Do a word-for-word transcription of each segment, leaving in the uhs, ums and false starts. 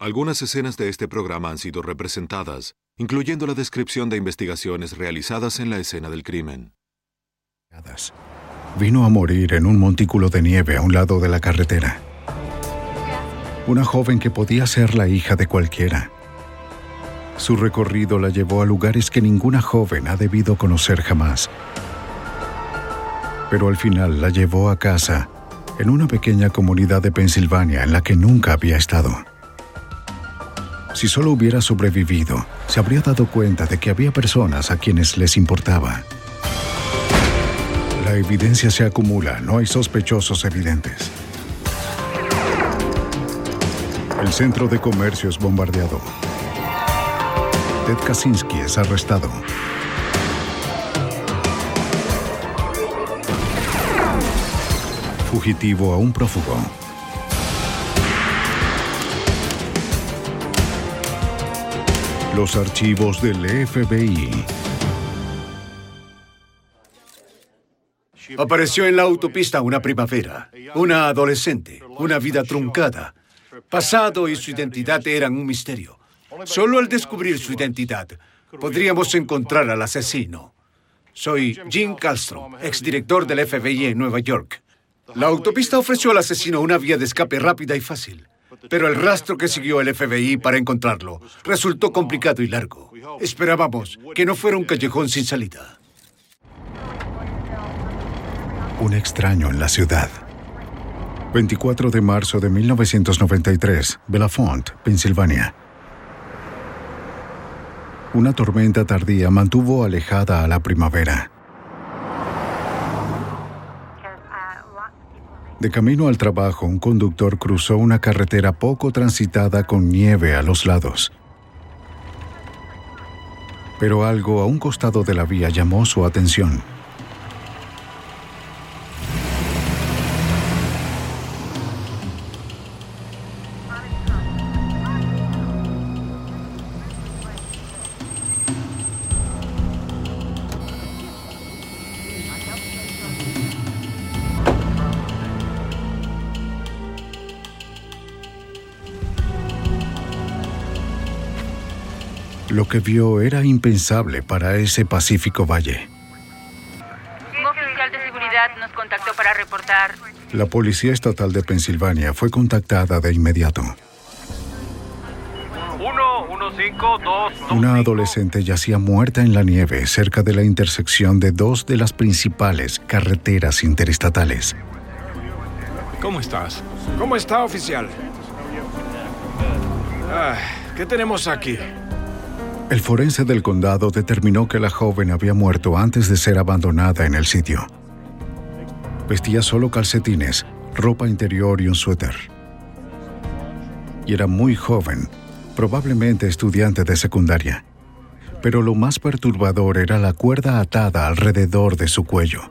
Algunas escenas de este programa han sido representadas, incluyendo la descripción de investigaciones realizadas en la escena del crimen. Vino a morir en un montículo de nieve a un lado de la carretera. Una joven que podía ser la hija de cualquiera. Su recorrido la llevó a lugares que ninguna joven ha debido conocer jamás. Pero al final la llevó a casa, en una pequeña comunidad de Pensilvania en la que nunca había estado. Si solo hubiera sobrevivido, se habría dado cuenta de que había personas a quienes les importaba. La evidencia se acumula, no hay sospechosos evidentes. El centro de comercio es bombardeado. Ted Kaczynski es arrestado. Fugitivo a un prófugo. Los archivos del F B I. Apareció en la autopista una primavera, una adolescente, una vida truncada. Pasado y su identidad eran un misterio. Solo al descubrir su identidad, podríamos encontrar al asesino. Soy Jim Kallstrom, exdirector del F B I en Nueva York. La autopista ofreció al asesino una vía de escape rápida y fácil, pero el rastro que siguió el F B I para encontrarlo resultó complicado y largo. Esperábamos que no fuera un callejón sin salida. Un extraño en la ciudad. veinticuatro de marzo de mil novecientos noventa y tres, Belafont, Pensilvania. Una tormenta tardía mantuvo alejada a la primavera. De camino al trabajo, un conductor cruzó una carretera poco transitada con nieve a los lados. Pero algo a un costado de la vía llamó su atención. Lo que vio era impensable para ese pacífico valle. Un oficial de seguridad nos contactó para reportar. La Policía Estatal de Pensilvania fue contactada de inmediato. uno uno cinco dos dos. Una adolescente yacía muerta en la nieve cerca de la intersección de dos de las principales carreteras interestatales. ¿Cómo estás? ¿Cómo está, oficial? Ah, ¿qué tenemos aquí? El forense del condado determinó que la joven había muerto antes de ser abandonada en el sitio. Vestía solo calcetines, ropa interior y un suéter. Y era muy joven, probablemente estudiante de secundaria. Pero lo más perturbador era la cuerda atada alrededor de su cuello.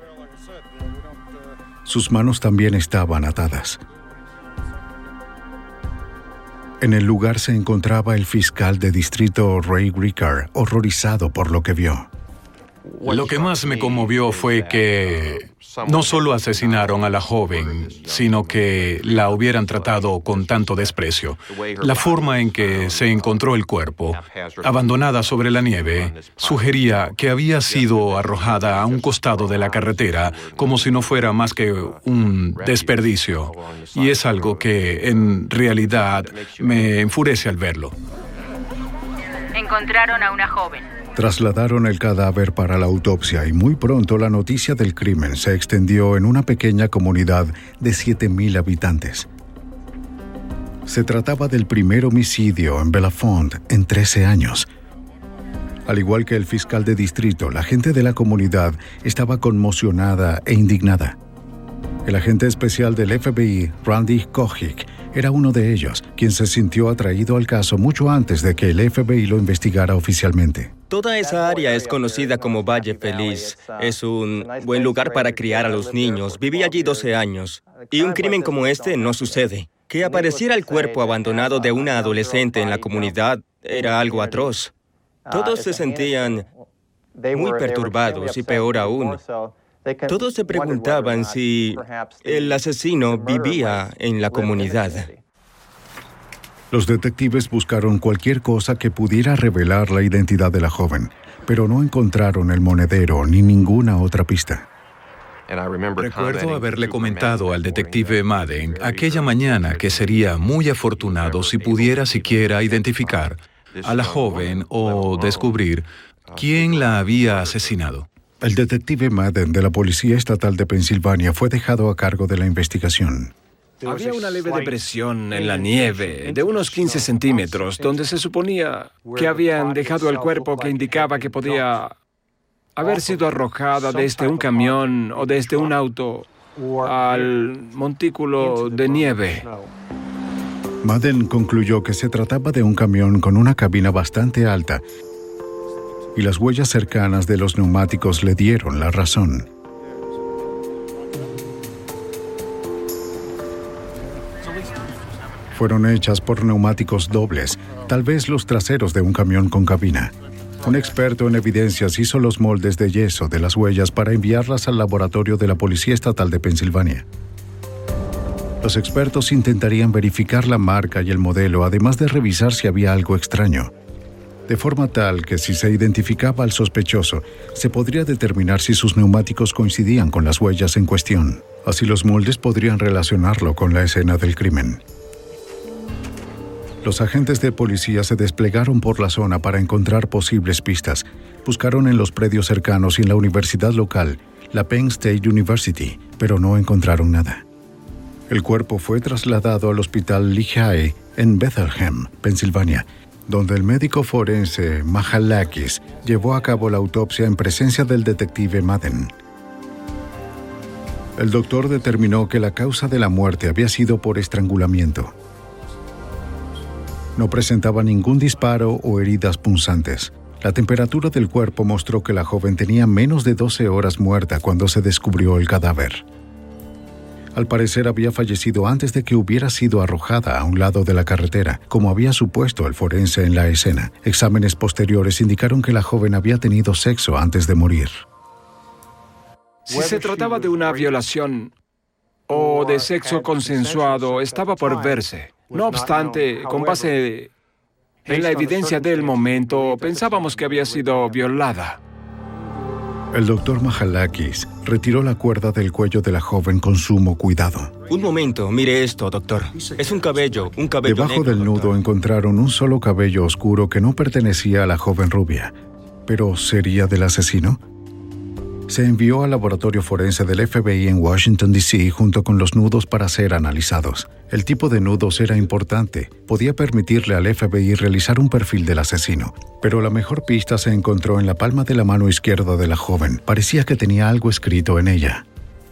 Sus manos también estaban atadas. En el lugar se encontraba el fiscal de distrito Ray Ricard, horrorizado por lo que vio. Lo que más me conmovió fue que no solo asesinaron a la joven, sino que la hubieran tratado con tanto desprecio. La forma en que se encontró el cuerpo, abandonada sobre la nieve, sugería que había sido arrojada a un costado de la carretera como si no fuera más que un desperdicio. Y es algo que, en realidad, me enfurece al verlo. Encontraron a una joven. Trasladaron el cadáver para la autopsia y muy pronto la noticia del crimen se extendió en una pequeña comunidad de siete mil habitantes. Se trataba del primer homicidio en Belafont en trece años. Al igual que el fiscal de distrito, la gente de la comunidad estaba conmocionada e indignada. El agente especial del F B I, Randy Kochik, era uno de ellos, quien se sintió atraído al caso mucho antes de que el F B I lo investigara oficialmente. Toda esa área es conocida como Valle Feliz. Es un buen lugar para criar a los niños. Viví allí doce años. Y un crimen como este no sucede. Que apareciera el cuerpo abandonado de una adolescente en la comunidad era algo atroz. Todos se sentían muy perturbados y peor aún, todos se preguntaban si el asesino vivía en la comunidad. Los detectives buscaron cualquier cosa que pudiera revelar la identidad de la joven, pero no encontraron el monedero ni ninguna otra pista. Recuerdo haberle comentado al detective Madden aquella mañana que sería muy afortunado si pudiera siquiera identificar a la joven o descubrir quién la había asesinado. El detective Madden de la Policía Estatal de Pensilvania fue dejado a cargo de la investigación. Había una leve depresión en la nieve de unos quince centímetros, donde se suponía que habían dejado el cuerpo, que indicaba que podía haber sido arrojada desde un camión o desde un auto al montículo de nieve. Madden concluyó que se trataba de un camión con una cabina bastante alta y las huellas cercanas de los neumáticos le dieron la razón. Fueron hechas por neumáticos dobles, tal vez los traseros de un camión con cabina. Un experto en evidencias hizo los moldes de yeso de las huellas para enviarlas al laboratorio de la Policía Estatal de Pensilvania. Los expertos intentarían verificar la marca y el modelo, además de revisar si había algo extraño, de forma tal que si se identificaba al sospechoso, se podría determinar si sus neumáticos coincidían con las huellas en cuestión. Así los moldes podrían relacionarlo con la escena del crimen. Los agentes de policía se desplegaron por la zona para encontrar posibles pistas. Buscaron en los predios cercanos y en la universidad local, la Penn State University, pero no encontraron nada. El cuerpo fue trasladado al hospital Lehigh en Bethlehem, Pensilvania, donde el médico forense Mahalakis llevó a cabo la autopsia en presencia del detective Madden. El doctor determinó que la causa de la muerte había sido por estrangulamiento. No presentaba ningún disparo o heridas punzantes. La temperatura del cuerpo mostró que la joven tenía menos de doce horas muerta cuando se descubrió el cadáver. Al parecer había fallecido antes de que hubiera sido arrojada a un lado de la carretera, como había supuesto el forense en la escena. Exámenes posteriores indicaron que la joven había tenido sexo antes de morir. Si se trataba de una violación o de sexo consensuado, estaba por verse. No obstante, con base en la evidencia del momento, pensábamos que había sido violada. El doctor Mahalakis retiró la cuerda del cuello de la joven con sumo cuidado. Un momento, mire esto, doctor. Es un cabello, un cabello Debajo negro, del nudo doctor. encontraron un solo cabello oscuro que no pertenecía a la joven rubia. ¿Pero sería del asesino? Se envió al laboratorio forense del F B I en Washington, D C junto con los nudos para ser analizados. El tipo de nudos era importante. Podía permitirle al F B I realizar un perfil del asesino. Pero la mejor pista se encontró en la palma de la mano izquierda de la joven. Parecía que tenía algo escrito en ella.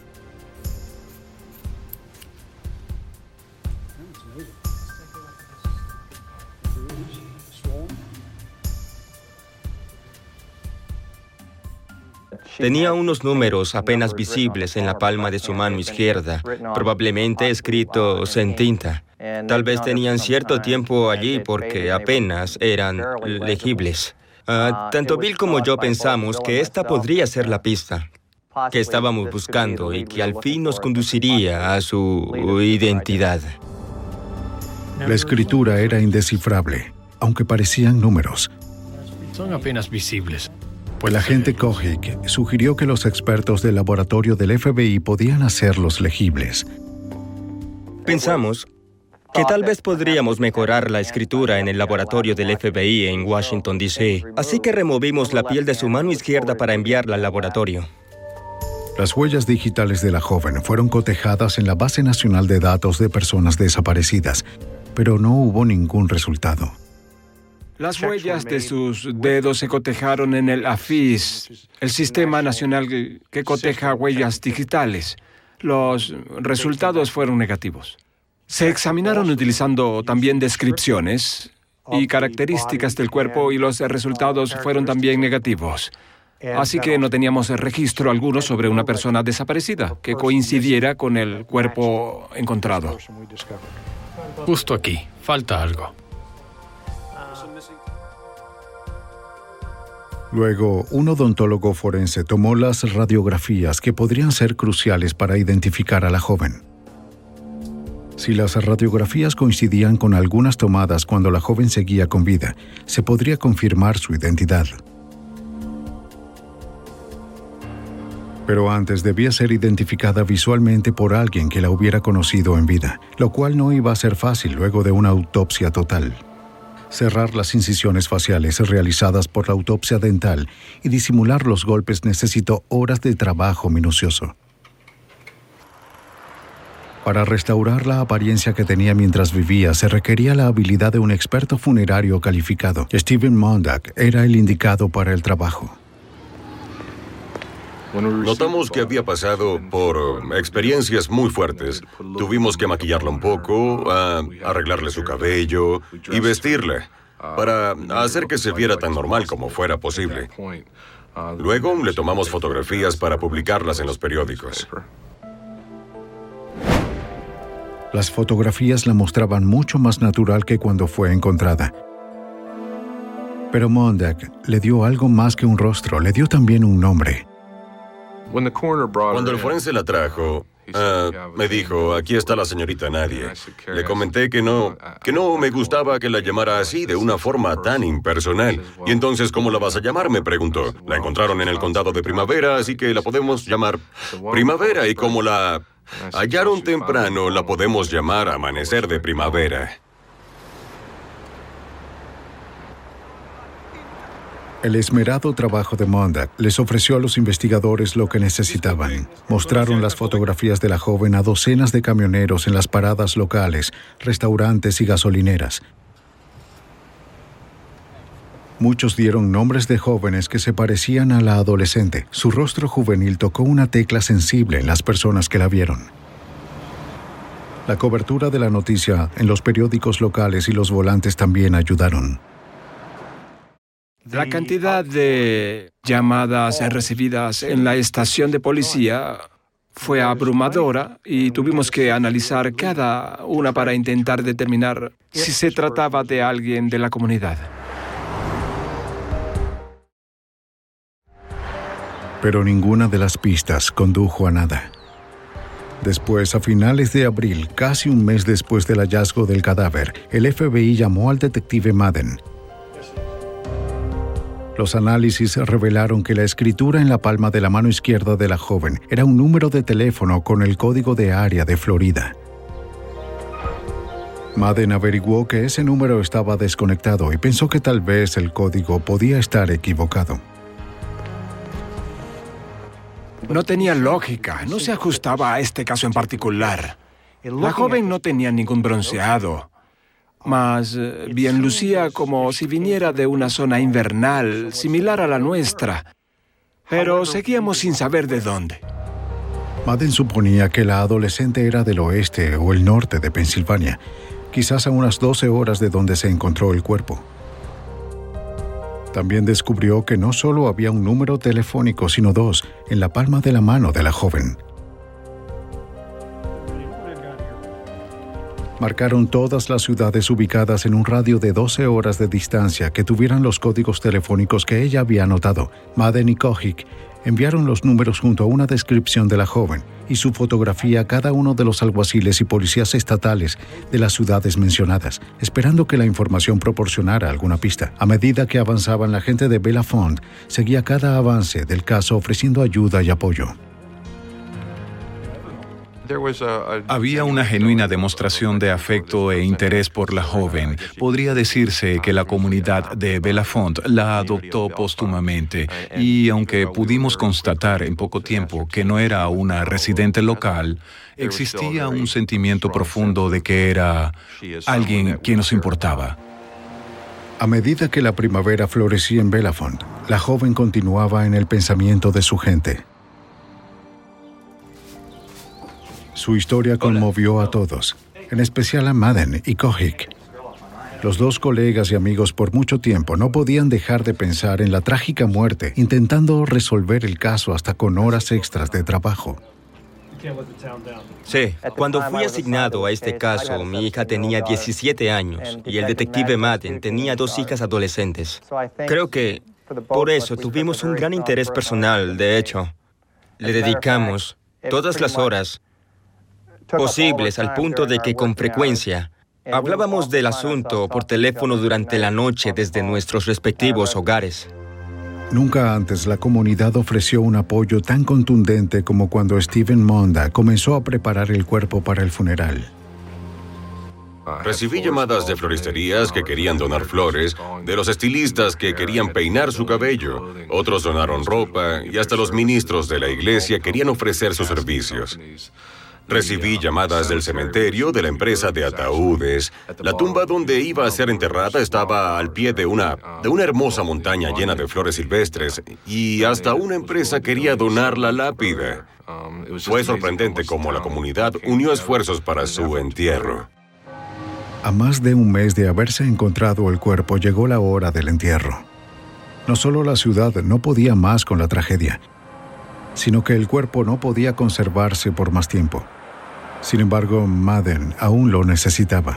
Tenía unos números apenas visibles en la palma de su mano izquierda, probablemente escritos en tinta. Tal vez tenían cierto tiempo allí porque apenas eran legibles. Uh, tanto Bill como yo pensamos que esta podría ser la pista que estábamos buscando y que al fin nos conduciría a su identidad. La escritura era indescifrable, aunque parecían números. Son apenas visibles. El agente Kojic sugirió que los expertos del laboratorio del F B I podían hacerlos legibles. Pensamos que tal vez podríamos mejorar la escritura en el laboratorio del F B I en Washington, D C Así que removimos la piel de su mano izquierda para enviarla al laboratorio. Las huellas digitales de la joven fueron cotejadas en la Base Nacional de Datos de Personas Desaparecidas, pero no hubo ningún resultado. Las huellas de sus dedos se cotejaron en el A F I S, el Sistema Nacional que coteja huellas digitales. Los resultados fueron negativos. Se examinaron utilizando también descripciones y características del cuerpo y los resultados fueron también negativos. Así que no teníamos registro alguno sobre una persona desaparecida que coincidiera con el cuerpo encontrado. Justo aquí, falta algo. Luego, un odontólogo forense tomó las radiografías que podrían ser cruciales para identificar a la joven. Si las radiografías coincidían con algunas tomadas cuando la joven seguía con vida, se podría confirmar su identidad. Pero antes debía ser identificada visualmente por alguien que la hubiera conocido en vida, lo cual no iba a ser fácil luego de una autopsia total. Cerrar las incisiones faciales realizadas por la autopsia dental y disimular los golpes necesitó horas de trabajo minucioso. Para restaurar la apariencia que tenía mientras vivía, se requería la habilidad de un experto funerario calificado. Stephen Mondak era el indicado para el trabajo. Notamos que había pasado por experiencias muy fuertes. Tuvimos que maquillarla un poco, uh, arreglarle su cabello y vestirla para hacer que se viera tan normal como fuera posible. Luego le tomamos fotografías para publicarlas en los periódicos. Las fotografías la mostraban mucho más natural que cuando fue encontrada. Pero Mondak le dio algo más que un rostro, le dio también un nombre. Cuando el forense la trajo, uh, me dijo, aquí está la señorita Nadie. Le comenté que no, que no me gustaba que la llamara así, de una forma tan impersonal. Y entonces, ¿cómo la vas a llamar?, me preguntó. La encontraron en el condado de Primavera, así que la podemos llamar Primavera. Y como la hallaron temprano, la podemos llamar Amanecer de Primavera. El esmerado trabajo de Mondak les ofreció a los investigadores lo que necesitaban. Mostraron las fotografías de la joven a docenas de camioneros en las paradas locales, restaurantes y gasolineras. Muchos dieron nombres de jóvenes que se parecían a la adolescente. Su rostro juvenil tocó una tecla sensible en las personas que la vieron. La cobertura de la noticia en los periódicos locales y los volantes también ayudaron. La cantidad de llamadas recibidas en la estación de policía fue abrumadora y tuvimos que analizar cada una para intentar determinar si se trataba de alguien de la comunidad. Pero ninguna de las pistas condujo a nada. Después, a finales de abril, casi un mes después del hallazgo del cadáver, el F B I llamó al detective Madden. Los análisis revelaron que la escritura en la palma de la mano izquierda de la joven era un número de teléfono con el código de área de Florida. Madden averiguó que ese número estaba desconectado y pensó que tal vez el código podía estar equivocado. No tenía lógica, no se ajustaba a este caso en particular. La joven no tenía ningún bronceado. Más bien lucía como si viniera de una zona invernal, similar a la nuestra. Pero seguíamos sin saber de dónde. Madden suponía que la adolescente era del oeste o el norte de Pensilvania, quizás a unas doce horas de donde se encontró el cuerpo. También descubrió que no solo había un número telefónico, sino dos, en la palma de la mano de la joven. Marcaron todas las ciudades ubicadas en un radio de doce horas de distancia que tuvieran los códigos telefónicos que ella había anotado. Madden y Kojic enviaron los números junto a una descripción de la joven y su fotografía a cada uno de los alguaciles y policías estatales de las ciudades mencionadas, esperando que la información proporcionara alguna pista. A medida que avanzaban, la gente de Belafont seguía cada avance del caso ofreciendo ayuda y apoyo. Había una genuina demostración de afecto e interés por la joven. Podría decirse que la comunidad de Belafont la adoptó póstumamente y aunque pudimos constatar en poco tiempo que no era una residente local, existía un sentimiento profundo de que era alguien que nos importaba. A medida que la primavera florecía en Belafont, la joven continuaba en el pensamiento de su gente. Su historia conmovió a todos, en especial a Madden y Kojic. Los dos colegas y amigos por mucho tiempo no podían dejar de pensar en la trágica muerte, intentando resolver el caso hasta con horas extras de trabajo. Sí, cuando fui asignado a este caso, mi hija tenía diecisiete años y el detective Madden tenía dos hijas adolescentes. Creo que por eso tuvimos un gran interés personal, de hecho. Le dedicamos todas las horas posibles al punto de que con frecuencia hablábamos del asunto por teléfono durante la noche desde nuestros respectivos hogares. Nunca antes la comunidad ofreció un apoyo tan contundente como cuando Stephen Monda comenzó a preparar el cuerpo para el funeral. Recibí llamadas de floristerías que querían donar flores, de los estilistas que querían peinar su cabello, otros donaron ropa y hasta los ministros de la iglesia querían ofrecer sus servicios. Recibí llamadas del cementerio, de la empresa de ataúdes. La tumba donde iba a ser enterrada estaba al pie de una, de una hermosa montaña llena de flores silvestres y hasta una empresa quería donar la lápida. Fue sorprendente cómo la comunidad unió esfuerzos para su entierro. A más de un mes de haberse encontrado el cuerpo, llegó la hora del entierro. No solo la ciudad no podía más con la tragedia, sino que el cuerpo no podía conservarse por más tiempo. Sin embargo, Madden aún lo necesitaba.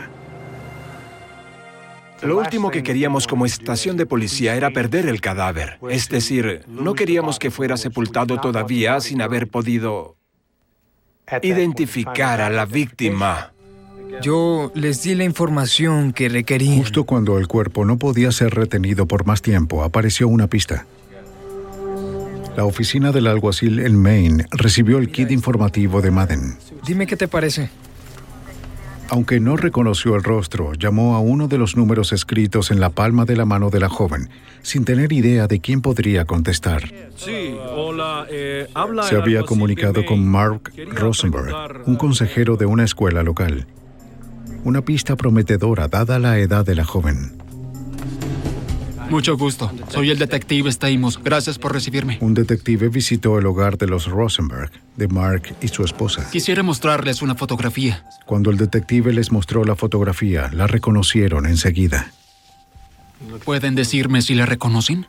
Lo último que queríamos como estación de policía era perder el cadáver. Es decir, no queríamos que fuera sepultado todavía sin haber podido identificar a la víctima. Yo les di la información que requerían. Justo cuando el cuerpo no podía ser retenido por más tiempo, apareció una pista. La oficina del alguacil en Maine recibió el kit informativo de Madden. Dime qué te parece. Aunque no reconoció el rostro, llamó a uno de los números escritos en la palma de la mano de la joven, sin tener idea de quién podría contestar. Sí, hola, eh, habla Se había comunicado con Mark Rosenberg, un consejero de una escuela local. Una pista prometedora dada la edad de la joven. Mucho gusto. Soy el detective Stamos. Gracias por recibirme. Un detective visitó el hogar de los Rosenberg, de Mark y su esposa. Quisiera mostrarles una fotografía. Cuando el detective les mostró la fotografía, la reconocieron enseguida. ¿Pueden decirme si la reconocen?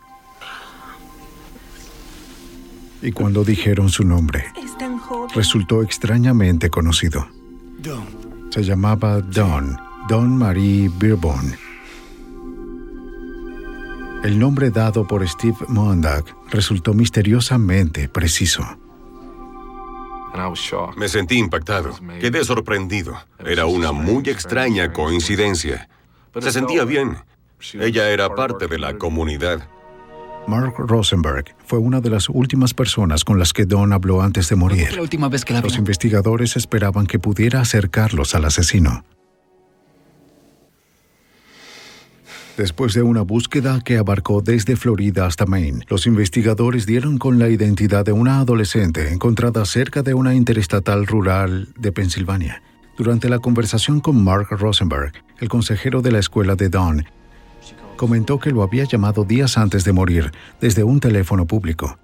Y cuando dijeron su nombre, resultó extrañamente conocido. Se llamaba Dawn, Dawn Marie Birbon. El nombre dado por Steve Mondag resultó misteriosamente preciso. Me sentí impactado. Quedé sorprendido. Era una muy extraña coincidencia. Se sentía bien. Ella era parte de la comunidad. Mark Rosenberg fue una de las últimas personas con las que Dawn habló antes de morir. La última vez que la vi. Los investigadores esperaban que pudiera acercarlos al asesino. Después de una búsqueda que abarcó desde Florida hasta Maine, los investigadores dieron con la identidad de una adolescente encontrada cerca de una interestatal rural de Pensilvania. Durante la conversación con Mark Rosenberg, el consejero de la escuela de Dawn, comentó que lo había llamado días antes de morir desde un teléfono público.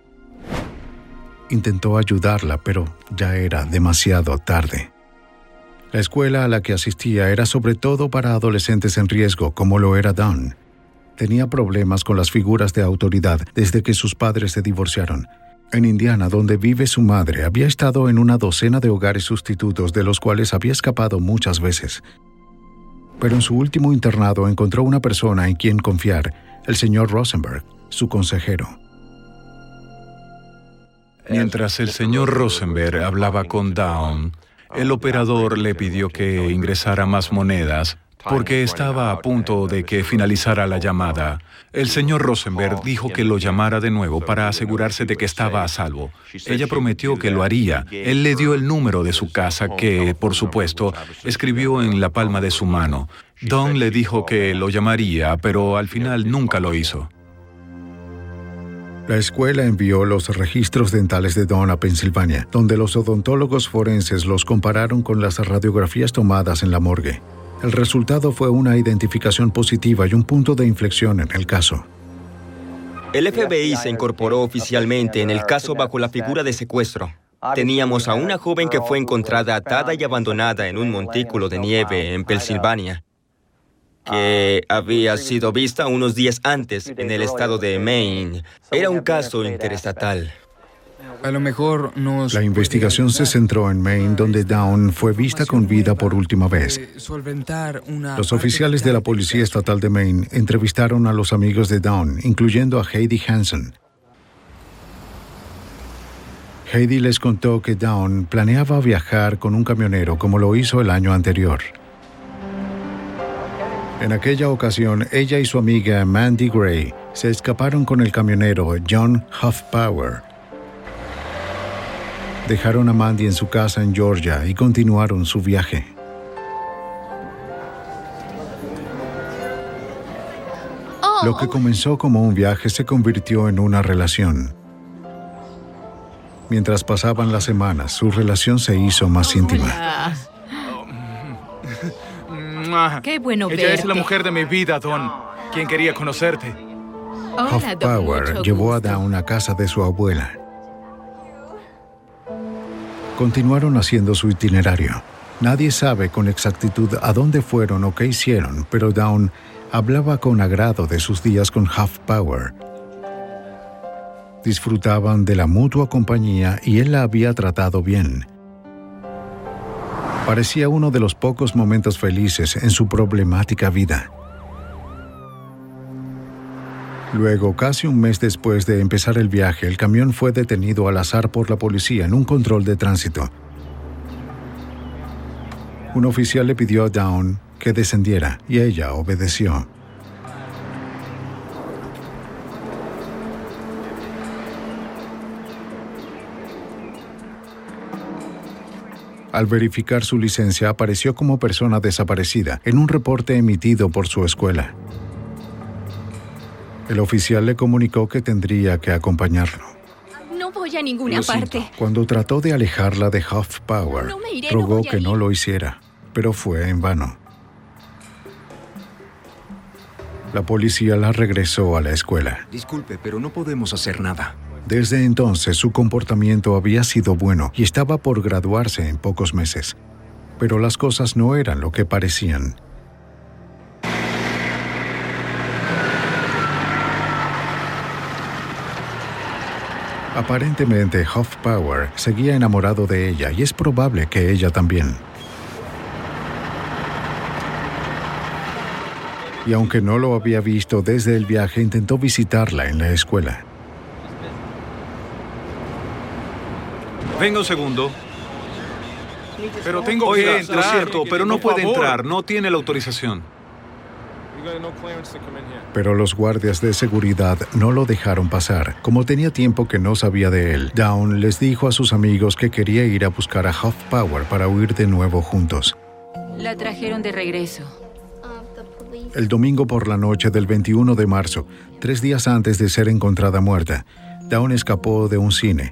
Intentó ayudarla, pero ya era demasiado tarde. La escuela a la que asistía era sobre todo para adolescentes en riesgo, como lo era Dawn. Tenía problemas con las figuras de autoridad desde que sus padres se divorciaron. En Indiana, donde vive su madre, había estado en una docena de hogares sustitutos de los cuales había escapado muchas veces. Pero en su último internado encontró una persona en quien confiar, el señor Rosenberg, su consejero. Mientras el señor Rosenberg hablaba con Dawn, el operador le pidió que ingresara más monedas porque estaba a punto de que finalizara la llamada. El señor Rosenberg dijo que lo llamara de nuevo para asegurarse de que estaba a salvo. Ella prometió que lo haría. Él le dio el número de su casa que, por supuesto, escribió en la palma de su mano. Dawn le dijo que lo llamaría, pero al final nunca lo hizo. La escuela envió los registros dentales de Dawn a Pensilvania, donde los odontólogos forenses los compararon con las radiografías tomadas en la morgue. El resultado fue una identificación positiva y un punto de inflexión en el caso. El F B I se incorporó oficialmente en el caso bajo la figura de secuestro. Teníamos a una joven que fue encontrada atada y abandonada en un montículo de nieve en Pensilvania, que había sido vista unos días antes en el estado de Maine. Era un caso interestatal. A lo mejor nos... La investigación se centró en Maine, donde Dawn fue vista con vida por última vez. Los oficiales de la Policía Estatal de Maine entrevistaron a los amigos de Dawn, incluyendo a Heidi Hansen. Heidi les contó que Dawn planeaba viajar con un camionero como lo hizo el año anterior. En aquella ocasión, ella y su amiga Mandy Gray se escaparon con el camionero John Hoffpauer. Dejaron a Mandy en su casa en Georgia y continuaron su viaje. Lo que comenzó como un viaje se convirtió en una relación. Mientras pasaban las semanas, su relación se hizo más íntima. Qué bueno verte. Ella es la mujer de mi vida, Don. ¿Quién quería conocerte? Hoffpauer llevó a Dawn a casa de su abuela. Continuaron haciendo su itinerario. Nadie sabe con exactitud a dónde fueron o qué hicieron, pero Dawn hablaba con agrado de sus días con Hoffpauer. Disfrutaban de la mutua compañía y él la había tratado bien. Parecía uno de los pocos momentos felices en su problemática vida. Luego, casi un mes después de empezar el viaje, el camión fue detenido al azar por la policía en un control de tránsito. Un oficial le pidió a Dawn que descendiera y ella obedeció. Al verificar su licencia, apareció como persona desaparecida en un reporte emitido por su escuela. El oficial le comunicó que tendría que acompañarlo. No voy a ninguna parte. Cuando trató de alejarla de Hoffpauer, No me iré, rogó no voy a que ir. no lo hiciera, pero fue en vano. La policía la regresó a la escuela. Disculpe, pero no podemos hacer nada. Desde entonces su comportamiento había sido bueno y estaba por graduarse en pocos meses. Pero las cosas no eran lo que parecían. Aparentemente, Hoffpauer seguía enamorado de ella y es probable que ella también. Y aunque no lo había visto desde el viaje, intentó visitarla en la escuela. Venga un segundo. Pero tengo Oye, que lo entrar. cierto, pero no Por puede favor. entrar, no tiene la autorización. Pero los guardias de seguridad no lo dejaron pasar. Como tenía tiempo que no sabía de él, Dawn les dijo a sus amigos que quería ir a buscar a Hoffpauer para huir de nuevo juntos. La trajeron de regreso. El domingo por la noche del veintiuno de marzo, tres días antes de ser encontrada muerta, Dawn escapó de un cine.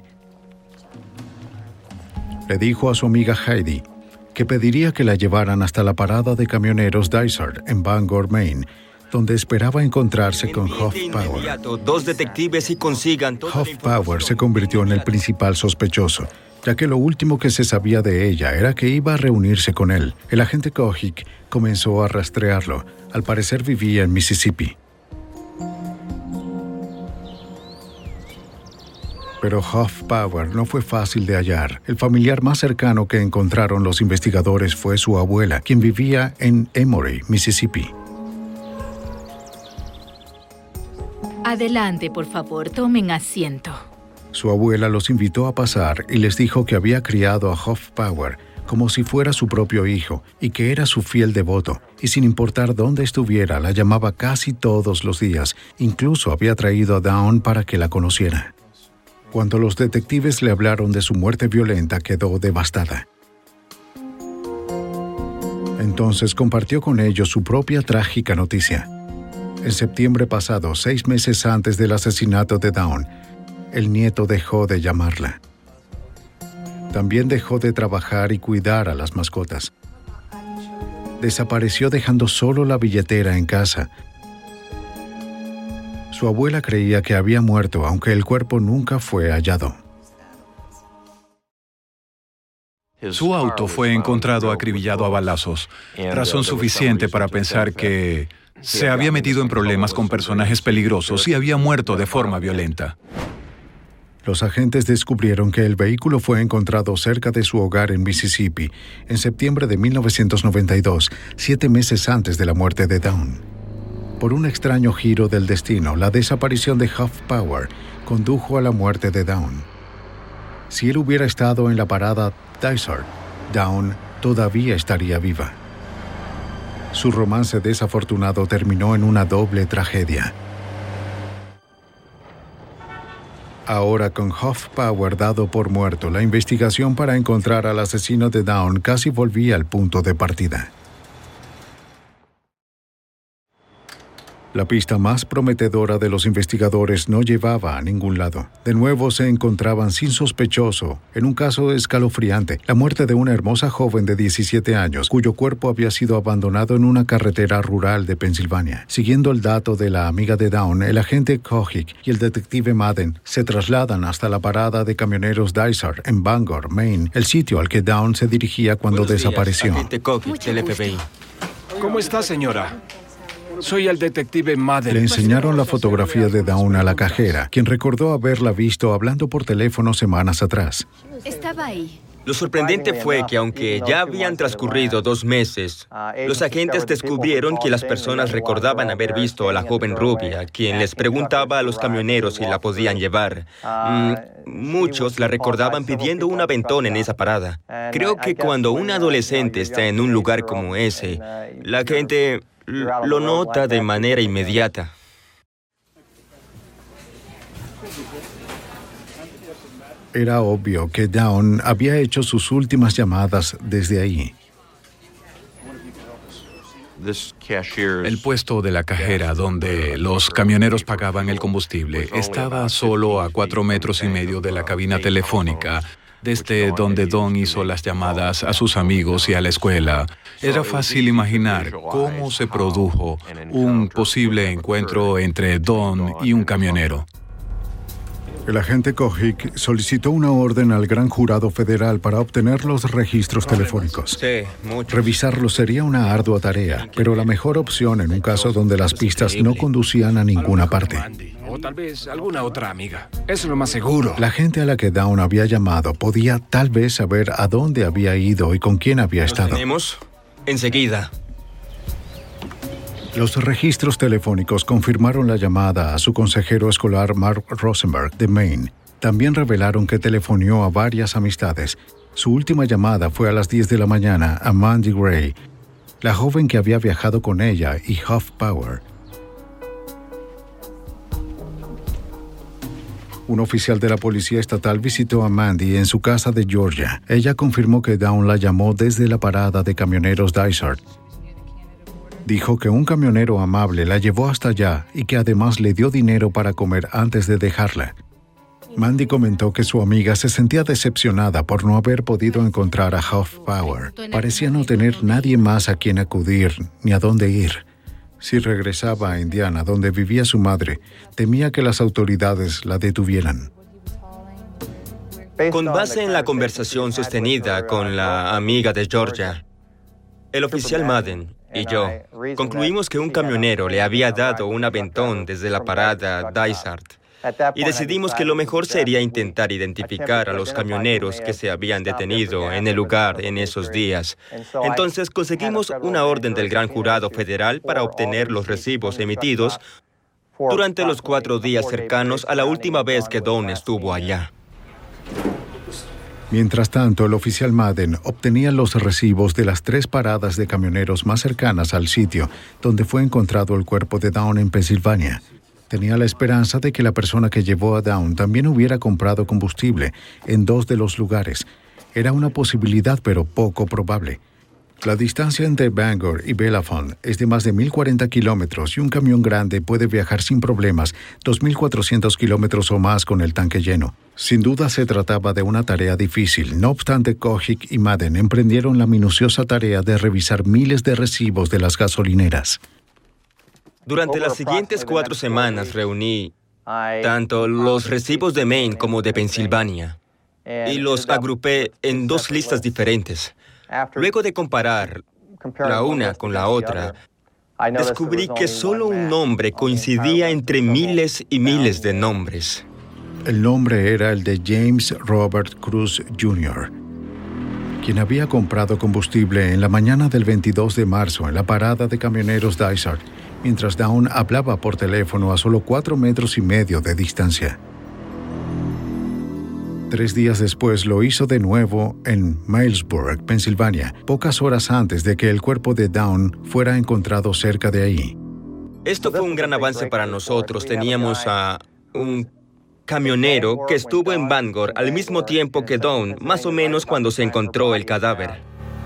Le dijo a su amiga Heidi que pediría que la llevaran hasta la parada de camioneros Dysart en Bangor, Maine, donde esperaba encontrarse con Hoffpauer. Inmediato, dos detectives y consigan toda la Hoffpauer se convirtió en el principal sospechoso, ya que lo último que se sabía de ella era que iba a reunirse con él. El agente Kojic comenzó a rastrearlo. Al parecer vivía en Mississippi. Pero Hoffpauer no fue fácil de hallar. El familiar más cercano que encontraron los investigadores fue su abuela, quien vivía en Emory, Mississippi. Adelante, por favor, tomen asiento. Su abuela los invitó a pasar y les dijo que había criado a Hoffpauer como si fuera su propio hijo y que era su fiel devoto, y sin importar dónde estuviera, la llamaba casi todos los días. Incluso había traído a Dawn para que la conociera. Cuando los detectives le hablaron de su muerte violenta, quedó devastada. Entonces compartió con ellos su propia trágica noticia. En septiembre pasado, seis meses antes del asesinato de Dawn, el nieto dejó de llamarla. También dejó de trabajar y cuidar a las mascotas. Desapareció dejando solo la billetera en casa. Su abuela creía que había muerto, aunque el cuerpo nunca fue hallado. Su auto fue encontrado acribillado a balazos, razón suficiente para pensar que se había metido en problemas con personajes peligrosos y había muerto de forma violenta. Los agentes descubrieron que el vehículo fue encontrado cerca de su hogar en Mississippi en septiembre de mil novecientos noventa y dos, siete meses antes de la muerte de Dawn. Por un extraño giro del destino, la desaparición de Hoffpauer condujo a la muerte de Dawn. Si él hubiera estado en la parada Dysart, Dawn todavía estaría viva. Su romance desafortunado terminó en una doble tragedia. Ahora, con Hoffpauer dado por muerto, la investigación para encontrar al asesino de Dawn casi volvía al punto de partida. La pista más prometedora de los investigadores no llevaba a ningún lado. De nuevo se encontraban sin sospechoso en un caso escalofriante, la muerte de una hermosa joven de diecisiete años, cuyo cuerpo había sido abandonado en una carretera rural de Pensilvania. Siguiendo el dato de la amiga de Dawn, el agente Kochik y el detective Madden se trasladan hasta la parada de camioneros Dysart en Bangor, Maine, el sitio al que Dawn se dirigía cuando Buenos desapareció. Días, agente Kochik del F B I. ¿Cómo está, señora? Soy el detective Madden. Le enseñaron la fotografía de Dawn a la cajera, quien recordó haberla visto hablando por teléfono semanas atrás. Estaba ahí. Lo sorprendente fue que aunque ya habían transcurrido dos meses, los agentes descubrieron que las personas recordaban haber visto a la joven rubia, quien les preguntaba a los camioneros si la podían llevar. Mm, muchos la recordaban pidiendo un aventón en esa parada. Creo que cuando un adolescente está en un lugar como ese, la gente lo nota de manera inmediata. Era obvio que Dawn había hecho sus últimas llamadas desde ahí. El puesto de la cajera donde los camioneros pagaban el combustible estaba solo a cuatro metros y medio de la cabina telefónica, desde donde Don hizo las llamadas a sus amigos y a la escuela. Era fácil imaginar cómo se produjo un posible encuentro entre Don y un camionero. El agente Kochik solicitó una orden al gran jurado federal para obtener los registros telefónicos. Sí, mucho. Revisarlos sería una ardua tarea, pero la mejor opción en un caso donde las pistas no conducían a ninguna parte. O tal vez alguna otra amiga. Eso es lo más seguro. La gente a la que Dawn había llamado podía tal vez saber a dónde había ido y con quién había estado. ¿Los tenemos? Enseguida. Los registros telefónicos confirmaron la llamada a su consejero escolar Mark Rosenberg de Maine. También revelaron que telefonió a varias amistades. Su última llamada fue a las diez de la mañana a Mandy Gray, la joven que había viajado con ella y Hoffpauer. Un oficial de la policía estatal visitó a Mandy en su casa de Georgia. Ella confirmó que Dawn la llamó desde la parada de camioneros Dysart. Dijo que un camionero amable la llevó hasta allá y que además le dio dinero para comer antes de dejarla. Mandy comentó que su amiga se sentía decepcionada por no haber podido encontrar a Hoffpauer. Parecía no tener nadie más a quien acudir ni a dónde ir. Si regresaba a Indiana, donde vivía su madre, temía que las autoridades la detuvieran. Con base en la conversación sostenida con la amiga de Georgia, el oficial Madden y yo concluimos que un camionero le había dado un aventón desde la parada Dysart y decidimos que lo mejor sería intentar identificar a los camioneros que se habían detenido en el lugar en esos días. Entonces conseguimos una orden del gran jurado federal para obtener los recibos emitidos durante los cuatro días cercanos a la última vez que Dawn estuvo allá. Mientras tanto, el oficial Madden obtenía los recibos de las tres paradas de camioneros más cercanas al sitio donde fue encontrado el cuerpo de Dawn en Pensilvania. Tenía la esperanza de que la persona que llevó a Dawn también hubiera comprado combustible en dos de los lugares. Era una posibilidad, pero poco probable. La distancia entre Bangor y Belafont es de más de mil cuarenta kilómetros y un camión grande puede viajar sin problemas dos mil cuatrocientos kilómetros o más con el tanque lleno. Sin duda se trataba de una tarea difícil. No obstante, Kochik y Madden emprendieron la minuciosa tarea de revisar miles de recibos de las gasolineras. Durante las siguientes cuatro semanas reuní tanto los recibos de Maine como de Pensilvania y los agrupé en dos listas diferentes. Luego de comparar la una con la otra, descubrí que solo un nombre coincidía entre miles y miles de nombres. El nombre era el de James Robert Cruz junior, quien había comprado combustible en la mañana del veintidós de marzo en la parada de camioneros Dysart, mientras Dawn hablaba por teléfono a solo cuatro metros y medio de distancia. Tres días después lo hizo de nuevo en Milesburg, Pensilvania, pocas horas antes de que el cuerpo de Dawn fuera encontrado cerca de ahí. Esto fue un gran avance para nosotros. Teníamos a un camionero que estuvo en Bangor al mismo tiempo que Dawn, más o menos cuando se encontró el cadáver.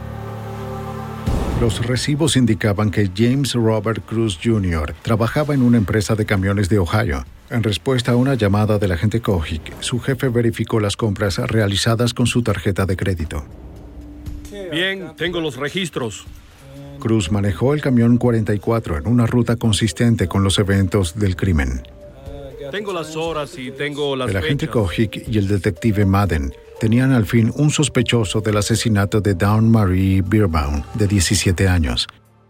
Los recibos indicaban que James Robert Cruz junior trabajaba en una empresa de camiones de Ohio. En respuesta a una llamada del agente Kojic, su jefe verificó las compras realizadas con su tarjeta de crédito. Bien, tengo los registros. Cruz manejó el camión cuarenta y cuatro en una ruta consistente con los eventos del crimen. Tengo las horas y tengo las El agente fechas. Kojic y el detective Madden tenían al fin un sospechoso del asesinato de Dawn Marie Beerbaum, de diecisiete años.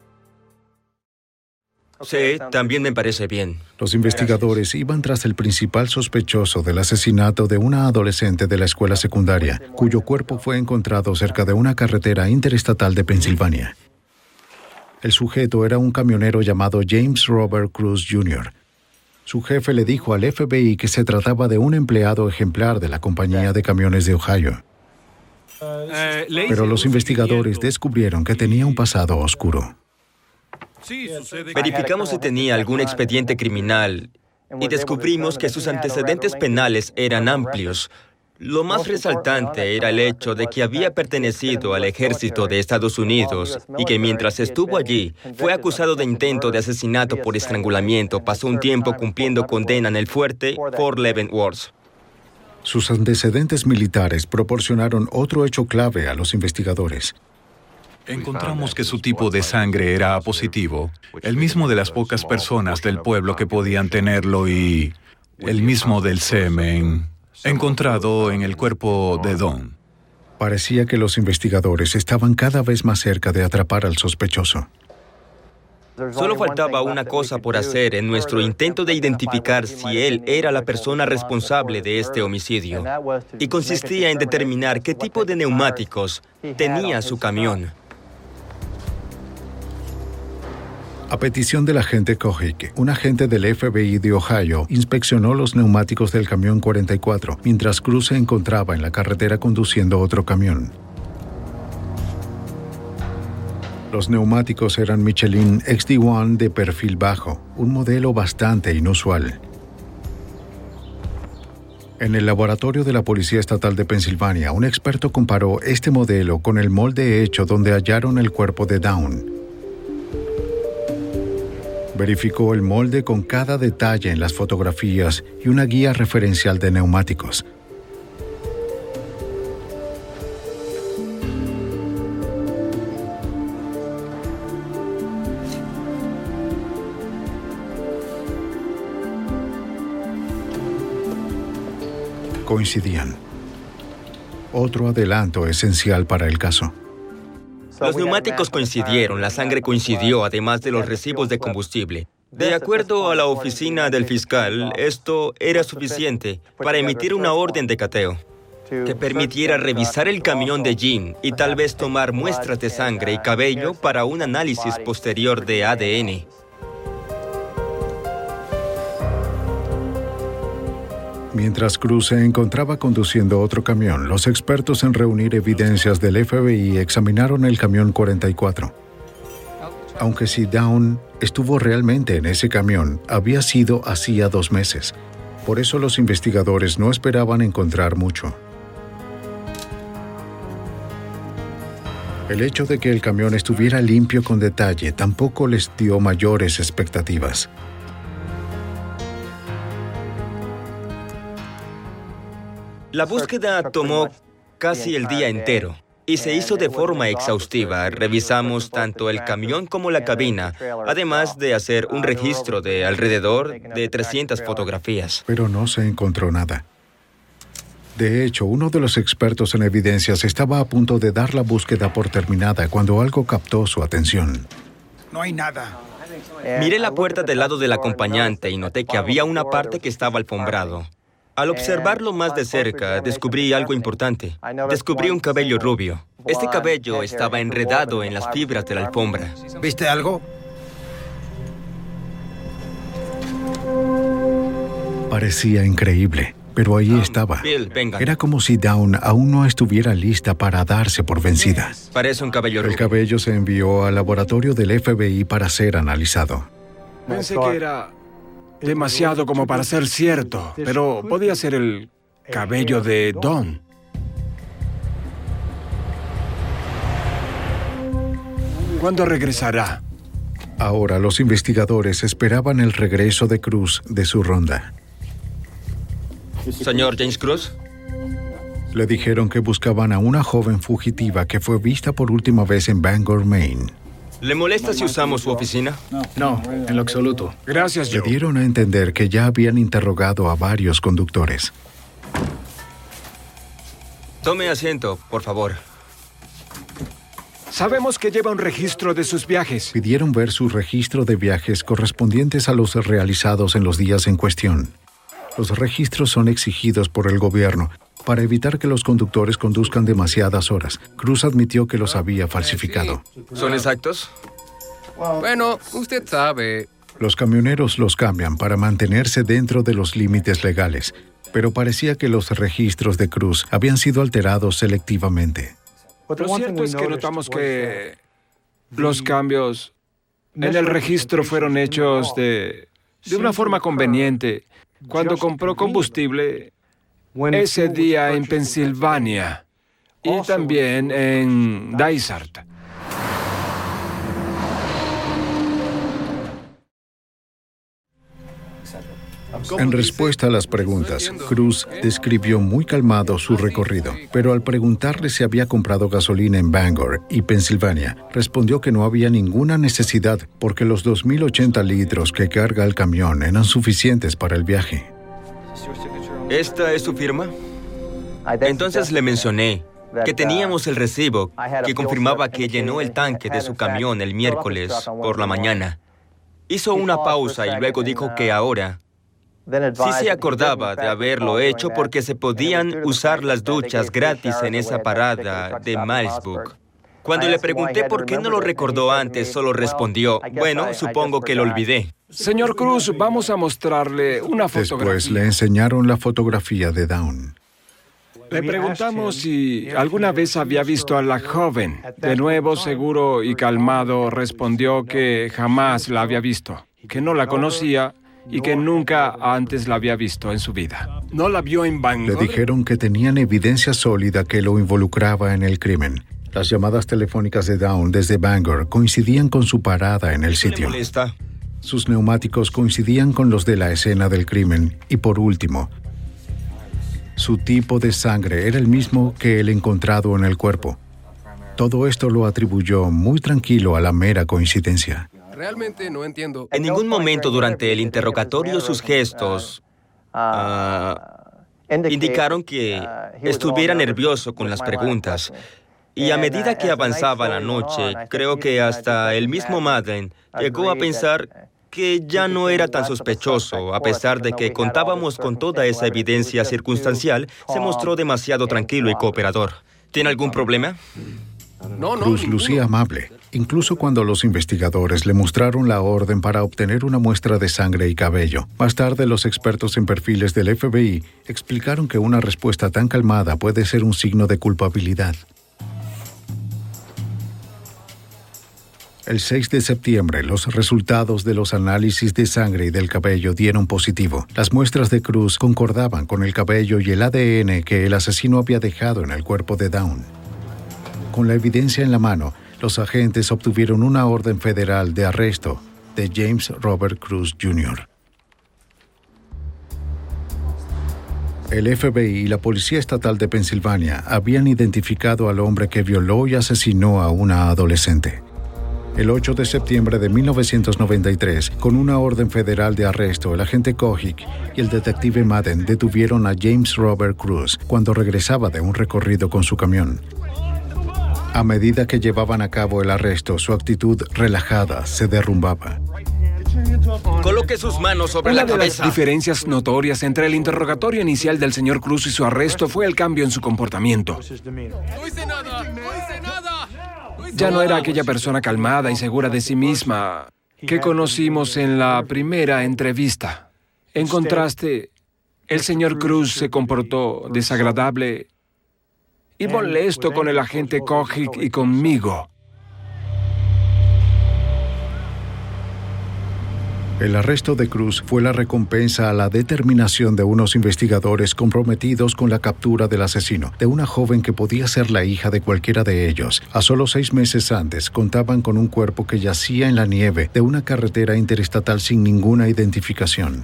Sí, también me parece bien. Los investigadores iban tras el principal sospechoso del asesinato de una adolescente de la escuela secundaria, cuyo cuerpo fue encontrado cerca de una carretera interestatal de Pensilvania. El sujeto era un camionero llamado James Robert Cruz junior Su jefe le dijo al F B I que se trataba de un empleado ejemplar de la compañía de camiones de Ohio. Eh, le hice Pero los un investigadores seguimiento. descubrieron que tenía un pasado oscuro. Sí, sucede. Verificamos si tenía algún expediente criminal y descubrimos que sus antecedentes penales eran amplios. Lo más resaltante era el hecho de que había pertenecido al ejército de Estados Unidos y que mientras estuvo allí fue acusado de intento de asesinato por estrangulamiento. Pasó un tiempo cumpliendo condena en el fuerte Fort Leavenworth. Sus antecedentes militares proporcionaron otro hecho clave a los investigadores. Encontramos que su tipo de sangre era A positivo, el mismo de las pocas personas del pueblo que podían tenerlo y el mismo del semen encontrado en el cuerpo de Dawn. Parecía que los investigadores estaban cada vez más cerca de atrapar al sospechoso. Solo faltaba una cosa por hacer en nuestro intento de identificar si él era la persona responsable de este homicidio, y consistía en determinar qué tipo de neumáticos tenía su camión. A petición del agente Kojic, un agente del F B I de Ohio inspeccionó los neumáticos del camión cuarenta y cuatro mientras Cruz se encontraba en la carretera conduciendo otro camión. Los neumáticos eran Michelin X D uno de perfil bajo, un modelo bastante inusual. En el laboratorio de la Policía Estatal de Pensilvania, un experto comparó este modelo con el molde hecho donde hallaron el cuerpo de Dawn. Verificó el molde con cada detalle en las fotografías y una guía referencial de neumáticos. Coincidían. Otro adelanto esencial para el caso. Los neumáticos coincidieron, la sangre coincidió, además de los recibos de combustible. De acuerdo a la oficina del fiscal, esto era suficiente para emitir una orden de cateo que permitiera revisar el camión de Jean y tal vez tomar muestras de sangre y cabello para un análisis posterior de A D N. Mientras Cruz se encontraba conduciendo otro camión, los expertos en reunir evidencias del F B I examinaron el camión cuarenta y cuatro. Aunque si Dawn estuvo realmente en ese camión, había sido hacía dos meses. Por eso los investigadores no esperaban encontrar mucho. El hecho de que el camión estuviera limpio con detalle tampoco les dio mayores expectativas. La búsqueda tomó casi el día entero y se hizo de forma exhaustiva. Revisamos tanto el camión como la cabina, además de hacer un registro de alrededor de trescientas fotografías. Pero no se encontró nada. De hecho, uno de los expertos en evidencias estaba a punto de dar la búsqueda por terminada cuando algo captó su atención. No hay nada. Miré la puerta del lado del acompañante y noté que había una parte que estaba alfombrado. Al observarlo más de cerca, descubrí algo importante. Descubrí un cabello rubio. Este cabello estaba enredado en las fibras de la alfombra. ¿Viste algo? Parecía increíble. pero ahí estaba. Bill, venga. Era como si Dawn aún no estuviera lista para darse por vencida. Parece un cabello rubio. El cabello se envió al laboratorio del F B I para ser analizado. Pensé que era demasiado como para ser cierto, pero podía ser el cabello de Dawn. ¿Cuándo regresará? Ahora los investigadores esperaban el regreso de Cruz de su ronda. Señor James Cruz. Le dijeron que buscaban a una joven fugitiva que fue vista por última vez en Bangor, Maine. ¿Le molesta si usamos su oficina? No, en lo absoluto. Gracias, Le Joe. dieron a entender que ya habían interrogado a varios conductores. Tome asiento, por favor. Sabemos que lleva un registro de sus viajes. Pidieron ver su registro de viajes correspondientes a los realizados en los días en cuestión. Los registros son exigidos por el gobierno para evitar que los conductores conduzcan demasiadas horas. Cruz admitió que los había falsificado. ¿Son exactos? Bueno, usted sabe. Los camioneros los cambian para mantenerse dentro de los límites legales, pero parecía que los registros de Cruz habían sido alterados selectivamente. Lo cierto es que notamos que los cambios en el registro fueron hechos de, de una forma conveniente cuando compró combustible ese día en Pensilvania y también en Dysart. En respuesta a las preguntas, Cruz describió muy calmado su recorrido, pero al preguntarle si había comprado gasolina en Bangor y Pensilvania, respondió que no había ninguna necesidad porque los dos mil ochenta litros que carga el camión eran suficientes para el viaje. ¿Esta es su firma? Entonces le mencioné que teníamos el recibo que confirmaba que llenó el tanque de su camión el miércoles por la mañana. Hizo una pausa y luego dijo que ahora sí se acordaba de haberlo hecho porque se podían usar las duchas gratis en esa parada de Milesburg. Cuando le pregunté por qué no lo recordó antes, solo respondió, bueno, supongo que lo olvidé. Señor Cruz, vamos a mostrarle una fotografía. Después le enseñaron la fotografía de Dawn. Le preguntamos si alguna vez había visto a la joven. De nuevo, seguro y calmado, respondió que jamás la había visto, que no la conocía y que nunca antes la había visto en su vida. ¿No la vio en Bangor? Le dijeron que tenían evidencia sólida que lo involucraba en el crimen. Las llamadas telefónicas de Dawn desde Bangor coincidían con su parada en el sitio. Sus neumáticos coincidían con los de la escena del crimen. Y por último, su tipo de sangre era el mismo que el encontrado en el cuerpo. Todo esto lo atribuyó muy tranquilo a la mera coincidencia. Realmente no entiendo. En ningún momento durante el interrogatorio sus gestos uh, indicaron que estuviera nervioso con las preguntas. Y a medida que avanzaba la noche, creo que hasta el mismo Madden llegó a pensar que ya no era tan sospechoso, a pesar de que contábamos con toda esa evidencia circunstancial, se mostró demasiado tranquilo y cooperador. ¿Tiene algún problema? No, no, Cruz lucía amable, incluso cuando los investigadores le mostraron la orden para obtener una muestra de sangre y cabello. Más tarde, los expertos en perfiles del F B I explicaron que una respuesta tan calmada puede ser un signo de culpabilidad. El seis de septiembre, los resultados de los análisis de sangre y del cabello dieron positivo. Las muestras de Cruz concordaban con el cabello y el A D N que el asesino había dejado en el cuerpo de Dawn. Con la evidencia en la mano, los agentes obtuvieron una orden federal de arresto de James Robert Cruz junior El F B I y la Policía Estatal de Pensilvania habían identificado al hombre que violó y asesinó a una adolescente. El ocho de septiembre de mil novecientos noventa y tres, con una orden federal de arresto, el agente Kojic y el detective Madden detuvieron a James Robert Cruz cuando regresaba de un recorrido con su camión. A medida que llevaban a cabo el arresto, su actitud relajada se derrumbaba. Coloque sus manos sobre Una la de cabeza. las diferencias notorias entre el interrogatorio inicial del señor Cruz y su arresto fue el cambio en su comportamiento. No hice nada, no hice nada. Ya no era aquella persona calmada y segura de sí misma que conocimos en la primera entrevista. En contraste, El señor Cruz se comportó desagradable y molesto con el agente Kojic y conmigo. El arresto de Cruz fue la recompensa a la determinación de unos investigadores comprometidos con la captura del asesino, de una joven que podía ser la hija de cualquiera de ellos. A solo seis meses antes, contaban con un cuerpo que yacía en la nieve de una carretera interestatal sin ninguna identificación.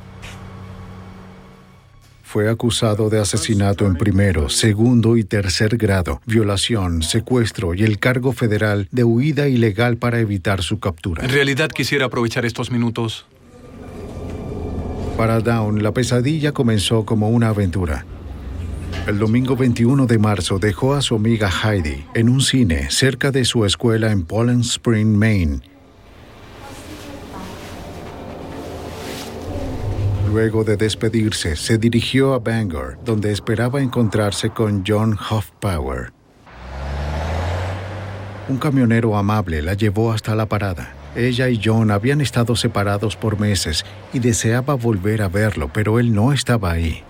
Fue acusado de asesinato en primero, segundo y tercer grado, violación, secuestro y el cargo federal de huida ilegal para evitar su captura. En realidad quisiera aprovechar estos minutos. Para Dawn, la pesadilla comenzó como una aventura. El domingo veintiuno de marzo dejó a su amiga Heidi en un cine cerca de su escuela en Poland Spring, Maine. Luego de despedirse, se dirigió a Bangor, donde esperaba encontrarse con John Hoffpower. Un camionero amable la llevó hasta la parada. Ella y John habían estado separados por meses y deseaba volver a verlo, pero él no estaba ahí.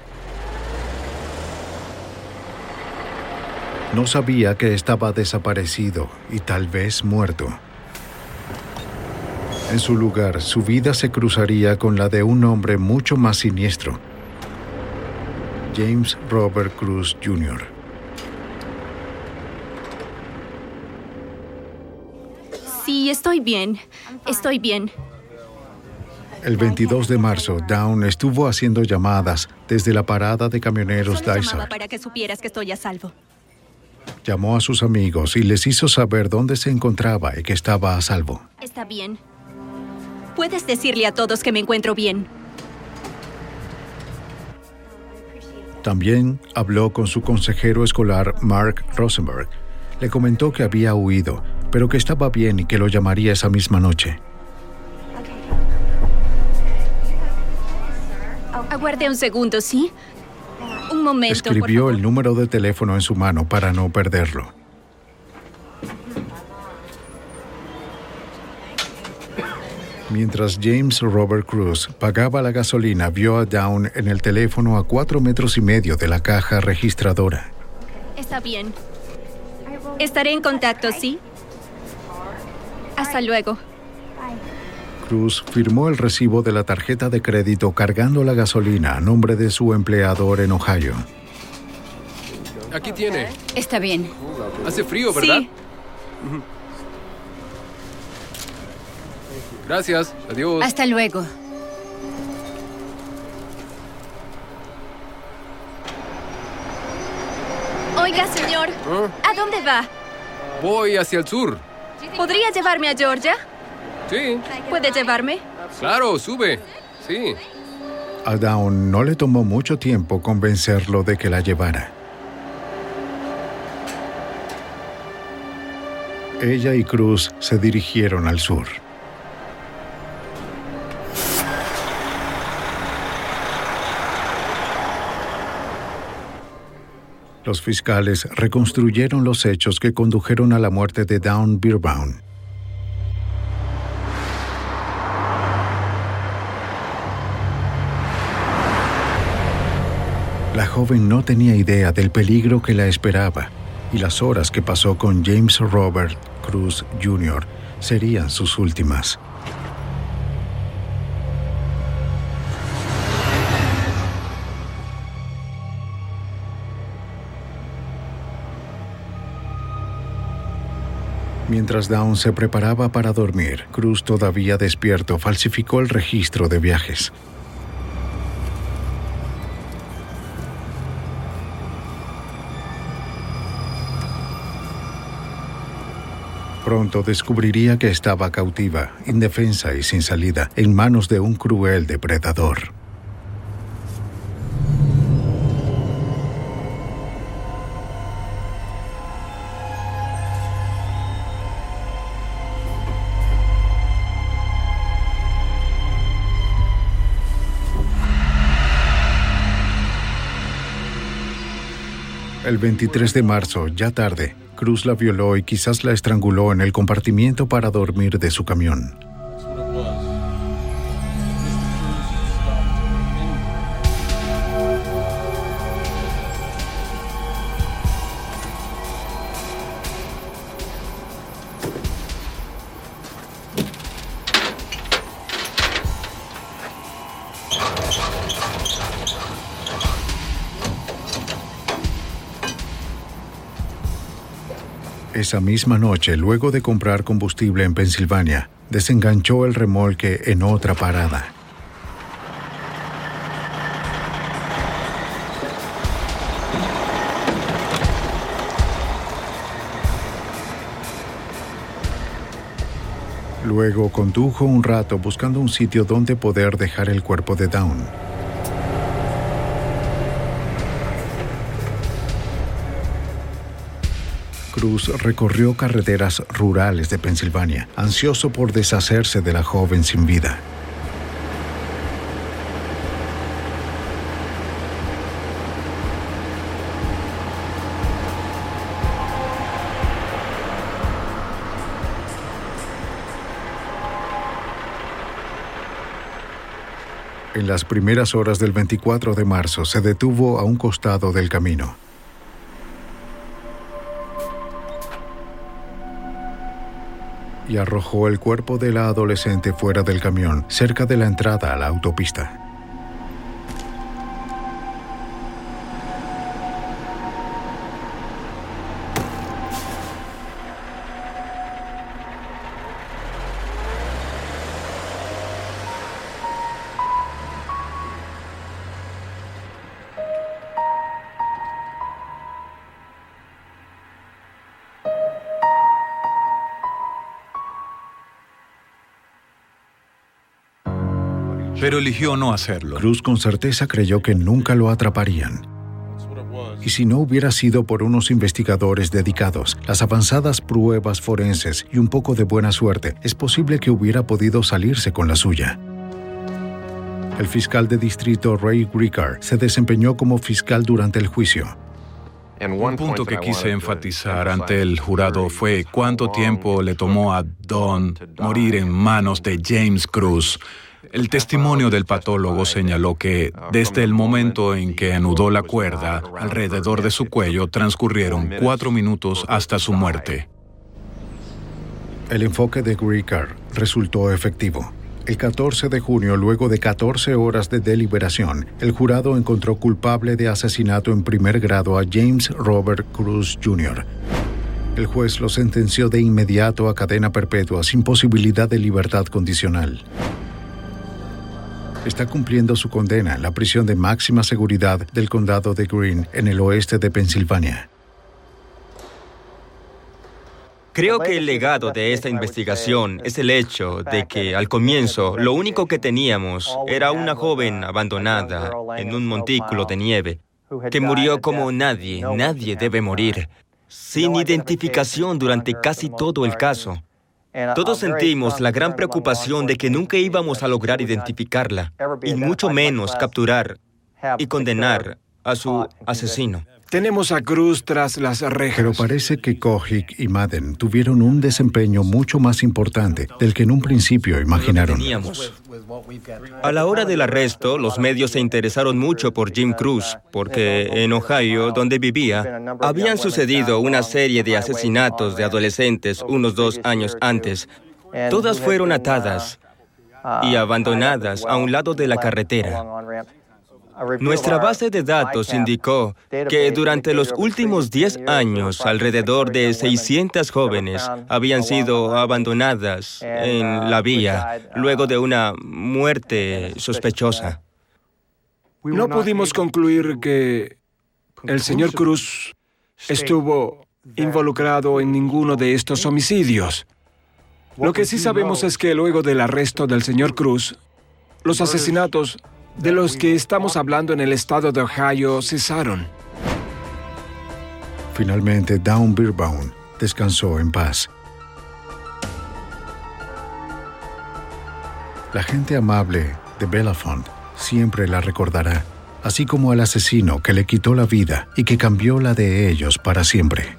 No sabía que estaba desaparecido y tal vez muerto. En su lugar, su vida se cruzaría con la de un hombre mucho más siniestro, James Robert Cruz junior Sí, estoy bien. Estoy bien. El veintidós de marzo, Dawn estuvo haciendo llamadas desde la parada de camioneros Solo Dysart. llamaba para que supieras que estoy a salvo. Llamó a sus amigos y les hizo saber dónde se encontraba y que estaba a salvo. Está bien. Puedes decirle a todos que me encuentro bien. También habló con su consejero escolar, Mark Rosenberg. Le comentó que había huido, pero que estaba bien y que lo llamaría esa misma noche. Aguarde un segundo, ¿sí? Un momento, Escribió por el número de teléfono en su mano para no perderlo. Mientras James Robert Cruz pagaba la gasolina, vio a Dawn en el teléfono a cuatro metros y medio de la caja registradora. Está bien. Estaré en contacto, ¿sí? Hasta luego. Cruz firmó el recibo de la tarjeta de crédito cargando la gasolina a nombre de su empleador en Ohio. Aquí tiene. Está bien. Hace frío, ¿verdad? Sí. Gracias. Adiós. Hasta luego. Oiga, señor. ¿Eh? ¿A dónde va? Voy hacia el sur. ¿Podría llevarme a Georgia? Sí. ¿Puede llevarme? Claro, sube. Sí. A Dawn no le tomó mucho tiempo convencerlo de que la llevara. Ella y Cruz se dirigieron al sur. Los fiscales reconstruyeron los hechos que condujeron a la muerte de Dawn Beerbaum. La joven no tenía idea del peligro que la esperaba, y las horas que pasó con James Robert Cruz junior serían sus últimas. Mientras Dawn se preparaba para dormir, Cruz, todavía despierto, falsificó el registro de viajes. Pronto descubriría que estaba cautiva, indefensa y sin salida, en manos de un cruel depredador. El veintitrés de marzo, ya tarde, Cruz la violó y quizás la estranguló en el compartimiento para dormir de su camión. Esa misma noche, luego de comprar combustible en Pensilvania, desenganchó el remolque en otra parada. Luego condujo un rato buscando un sitio donde poder dejar el cuerpo de Dawn. Cruz recorrió carreteras rurales de Pensilvania, ansioso por deshacerse de la joven sin vida. En las primeras horas del veinticuatro de marzo se detuvo a un costado del camino. Y arrojó el cuerpo de la adolescente fuera del camión, cerca de la entrada a la autopista. Pero eligió no hacerlo. Cruz con certeza creyó que nunca lo atraparían. Y si no hubiera sido por unos investigadores dedicados, las avanzadas pruebas forenses y un poco de buena suerte, es posible que hubiera podido salirse con la suya. El fiscal de distrito Ray Ricard se desempeñó como fiscal durante el juicio. Un punto que quise enfatizar ante el jurado fue cuánto tiempo le tomó a Dawn morir en manos de James Cruz. El testimonio del patólogo señaló que, desde el momento en que anudó la cuerda alrededor de su cuello, transcurrieron cuatro minutos hasta su muerte. El enfoque de Ricard resultó efectivo. El catorce de junio, luego de catorce horas de deliberación, el jurado encontró culpable de asesinato en primer grado a James Robert Cruz junior El juez lo sentenció de inmediato a cadena perpetua sin posibilidad de libertad condicional. Está cumpliendo su condena en la prisión de máxima seguridad del condado de Greene, en el oeste de Pensilvania. Creo que el legado de esta investigación es el hecho de que, al comienzo, lo único que teníamos era una joven abandonada en un montículo de nieve, que murió como nadie, nadie debe morir, sin identificación durante casi todo el caso. Todos sentimos la gran preocupación de que nunca íbamos a lograr identificarla, y mucho menos capturar y condenar a su asesino. Tenemos a Cruz tras las rejas. Pero parece que Kojic y Madden tuvieron un desempeño mucho más importante del que en un principio imaginaron. A la hora del arresto, los medios se interesaron mucho por Jim Cruz, porque en Ohio, donde vivía, habían sucedido una serie de asesinatos de adolescentes unos dos años antes. Todas fueron atadas y abandonadas a un lado de la carretera. Nuestra base de datos indicó que durante los últimos diez años, alrededor de seiscientas jóvenes habían sido abandonadas en la vía luego de una muerte sospechosa. No pudimos concluir que el señor Cruz estuvo involucrado en ninguno de estos homicidios. Lo que sí sabemos es que luego del arresto del señor Cruz, los asesinatos de los que estamos hablando en el estado de Ohio cesaron. Finalmente, Dawn Beerbaum descansó en paz. La gente amable de Bellefonte siempre la recordará, así como al asesino que le quitó la vida y que cambió la de ellos para siempre.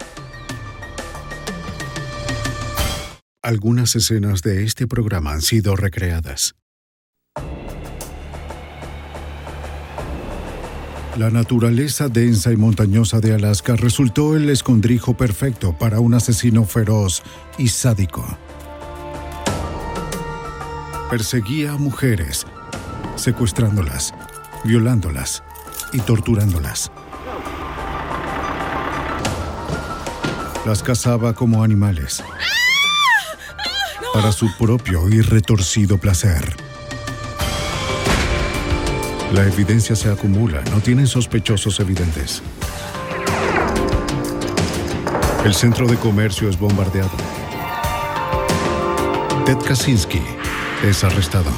Algunas escenas de este programa han sido recreadas. La naturaleza densa y montañosa de Alaska resultó el escondrijo perfecto para un asesino feroz y sádico. Perseguía a mujeres, secuestrándolas, violándolas y torturándolas. Las cazaba como animales, para su propio y retorcido placer. La evidencia se acumula, no tienen sospechosos evidentes. El centro de comercio es bombardeado. Ted Kaczynski es arrestado.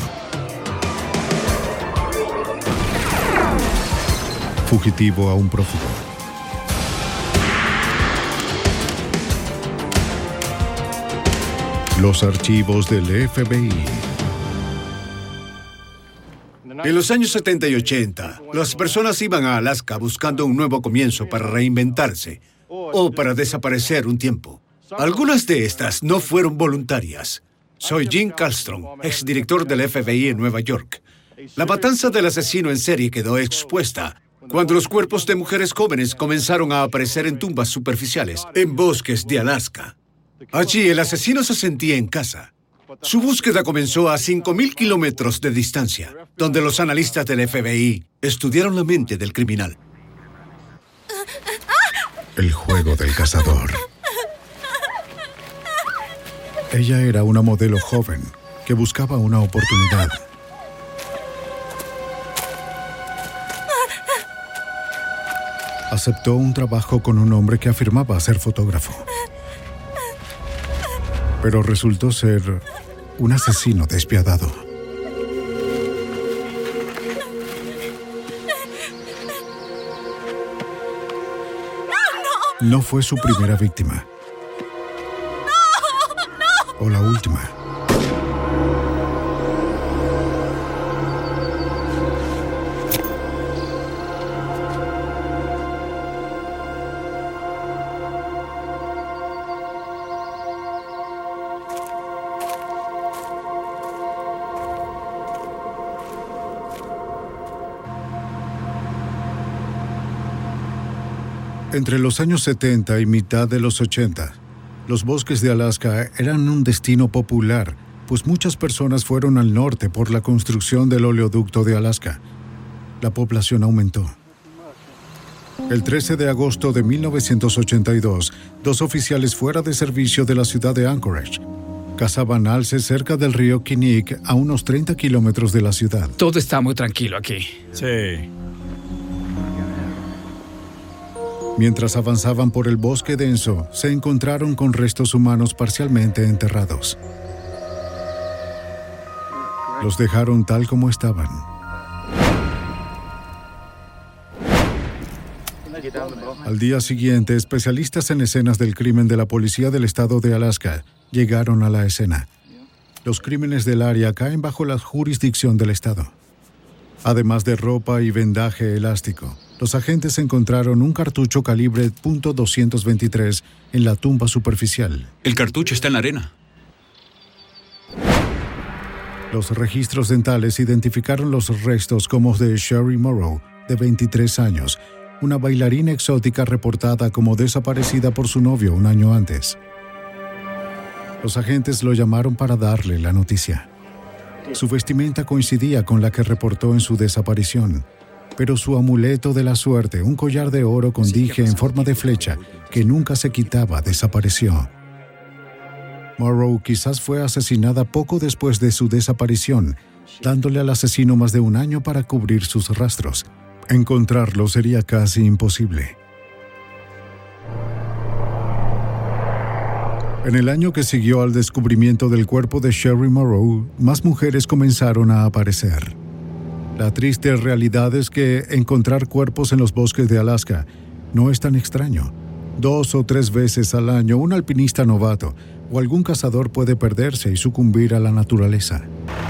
Fugitivo a un prófugo. Los archivos del F B I. En los años setenta y ochenta, las personas iban a Alaska buscando un nuevo comienzo para reinventarse o para desaparecer un tiempo. Algunas de estas no fueron voluntarias. Soy Jim Kallstrom, exdirector del F B I en Nueva York. La matanza del asesino en serie quedó expuesta cuando los cuerpos de mujeres jóvenes comenzaron a aparecer en tumbas superficiales en bosques de Alaska. Allí el asesino se sentía en casa. Su búsqueda comenzó a cinco mil kilómetros de distancia, donde los analistas del F B I estudiaron la mente del criminal. El juego del cazador. Ella era una modelo joven que buscaba una oportunidad. Aceptó un trabajo con un hombre que afirmaba ser fotógrafo. Pero resultó ser un asesino despiadado. No fue su primera víctima. O la última. Entre los años setenta y mitad de los ochenta, los bosques de Alaska eran un destino popular, pues muchas personas fueron al norte por la construcción del oleoducto de Alaska. La población aumentó. El trece de agosto de mil novecientos ochenta y dos, dos oficiales fuera de servicio de la ciudad de Anchorage cazaban alces cerca del río Kinnick, a unos treinta kilómetros de la ciudad. Todo está muy tranquilo aquí. Sí. Mientras avanzaban por el bosque denso, se encontraron con restos humanos parcialmente enterrados. Los dejaron tal como estaban. Al día siguiente, especialistas en escenas del crimen de la policía del estado de Alaska llegaron a la escena. Los crímenes del área caen bajo la jurisdicción del estado. Además de ropa y vendaje elástico, los agentes encontraron un cartucho calibre punto doscientos veintitrés en la tumba superficial. El cartucho está en la arena. Los registros dentales identificaron los restos como de Sherry Morrow, de veintitrés años, una bailarina exótica reportada como desaparecida por su novio un año antes. Los agentes lo llamaron para darle la noticia. Su vestimenta coincidía con la que reportó en su desaparición, pero su amuleto de la suerte, un collar de oro con dije en forma de flecha que nunca se quitaba, desapareció. Morrow quizás fue asesinada poco después de su desaparición, dándole al asesino más de un año para cubrir sus rastros. Encontrarlo sería casi imposible. En el año que siguió al descubrimiento del cuerpo de Sherry Morrow, más mujeres comenzaron a aparecer. La triste realidad es que encontrar cuerpos en los bosques de Alaska no es tan extraño. Dos o tres veces al año, un alpinista novato o algún cazador puede perderse y sucumbir a la naturaleza.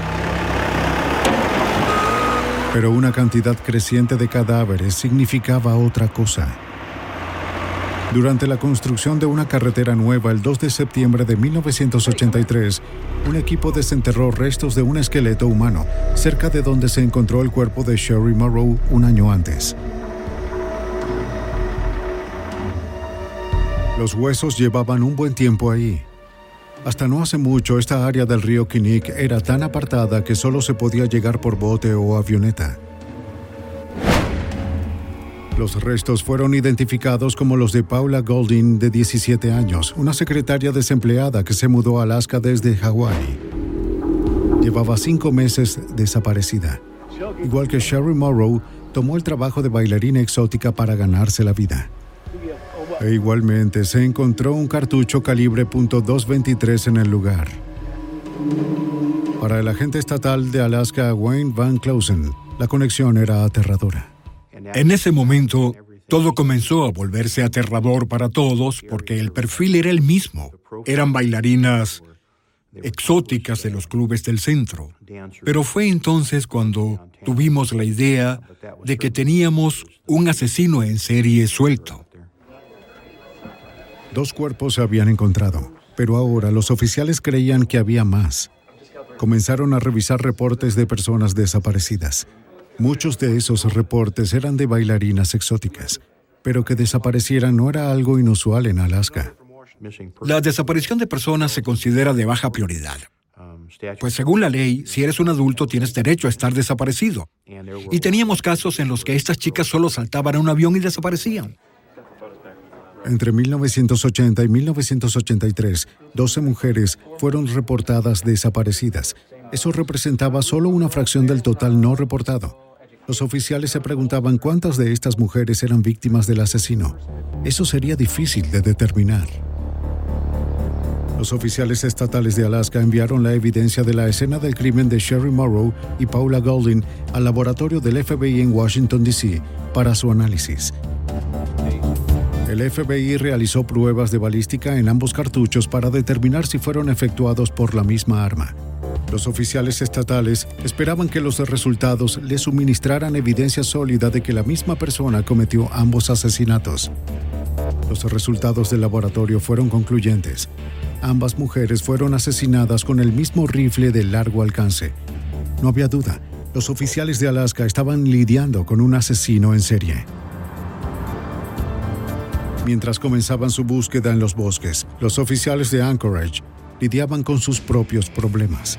Pero una cantidad creciente de cadáveres significaba otra cosa. Durante la construcción de una carretera nueva el dos de septiembre de mil novecientos ochenta y tres, un equipo desenterró restos de un esqueleto humano cerca de donde se encontró el cuerpo de Sherry Morrow un año antes. Los huesos llevaban un buen tiempo ahí. Hasta no hace mucho, esta área del río Kinnick era tan apartada que solo se podía llegar por bote o avioneta. Los restos fueron identificados como los de Paula Golding, de diecisiete años, una secretaria desempleada que se mudó a Alaska desde Hawái. Llevaba cinco meses desaparecida. Igual que Sherry Morrow, tomó el trabajo de bailarina exótica para ganarse la vida. E igualmente se encontró un cartucho calibre punto dos veintitrés en el lugar. Para el agente estatal de Alaska, Wayne Van Clausen, la conexión era aterradora. En ese momento, todo comenzó a volverse aterrador para todos porque el perfil era el mismo. Eran bailarinas exóticas de los clubes del centro. Pero fue entonces cuando tuvimos la idea de que teníamos un asesino en serie suelto. Dos cuerpos se habían encontrado, pero ahora los oficiales creían que había más. Comenzaron a revisar reportes de personas desaparecidas. Muchos de esos reportes eran de bailarinas exóticas, pero que desaparecieran no era algo inusual en Alaska. La desaparición de personas se considera de baja prioridad. Pues según la ley, si eres un adulto tienes derecho a estar desaparecido. Y teníamos casos en los que estas chicas solo saltaban a un avión y desaparecían. Entre mil novecientos ochenta y mil novecientos ochenta y tres, doce mujeres fueron reportadas desaparecidas. Eso representaba solo una fracción del total no reportado. Los oficiales se preguntaban cuántas de estas mujeres eran víctimas del asesino. Eso sería difícil de determinar. Los oficiales estatales de Alaska enviaron la evidencia de la escena del crimen de Sherry Morrow y Paula Golding al laboratorio del F B I en Washington, D C para su análisis. El F B I realizó pruebas de balística en ambos cartuchos para determinar si fueron efectuados por la misma arma. Los oficiales estatales esperaban que los resultados les suministraran evidencia sólida de que la misma persona cometió ambos asesinatos. Los resultados del laboratorio fueron concluyentes. Ambas mujeres fueron asesinadas con el mismo rifle de largo alcance. No había duda, los oficiales de Alaska estaban lidiando con un asesino en serie. Mientras comenzaban su búsqueda en los bosques, los oficiales de Anchorage lidiaban con sus propios problemas.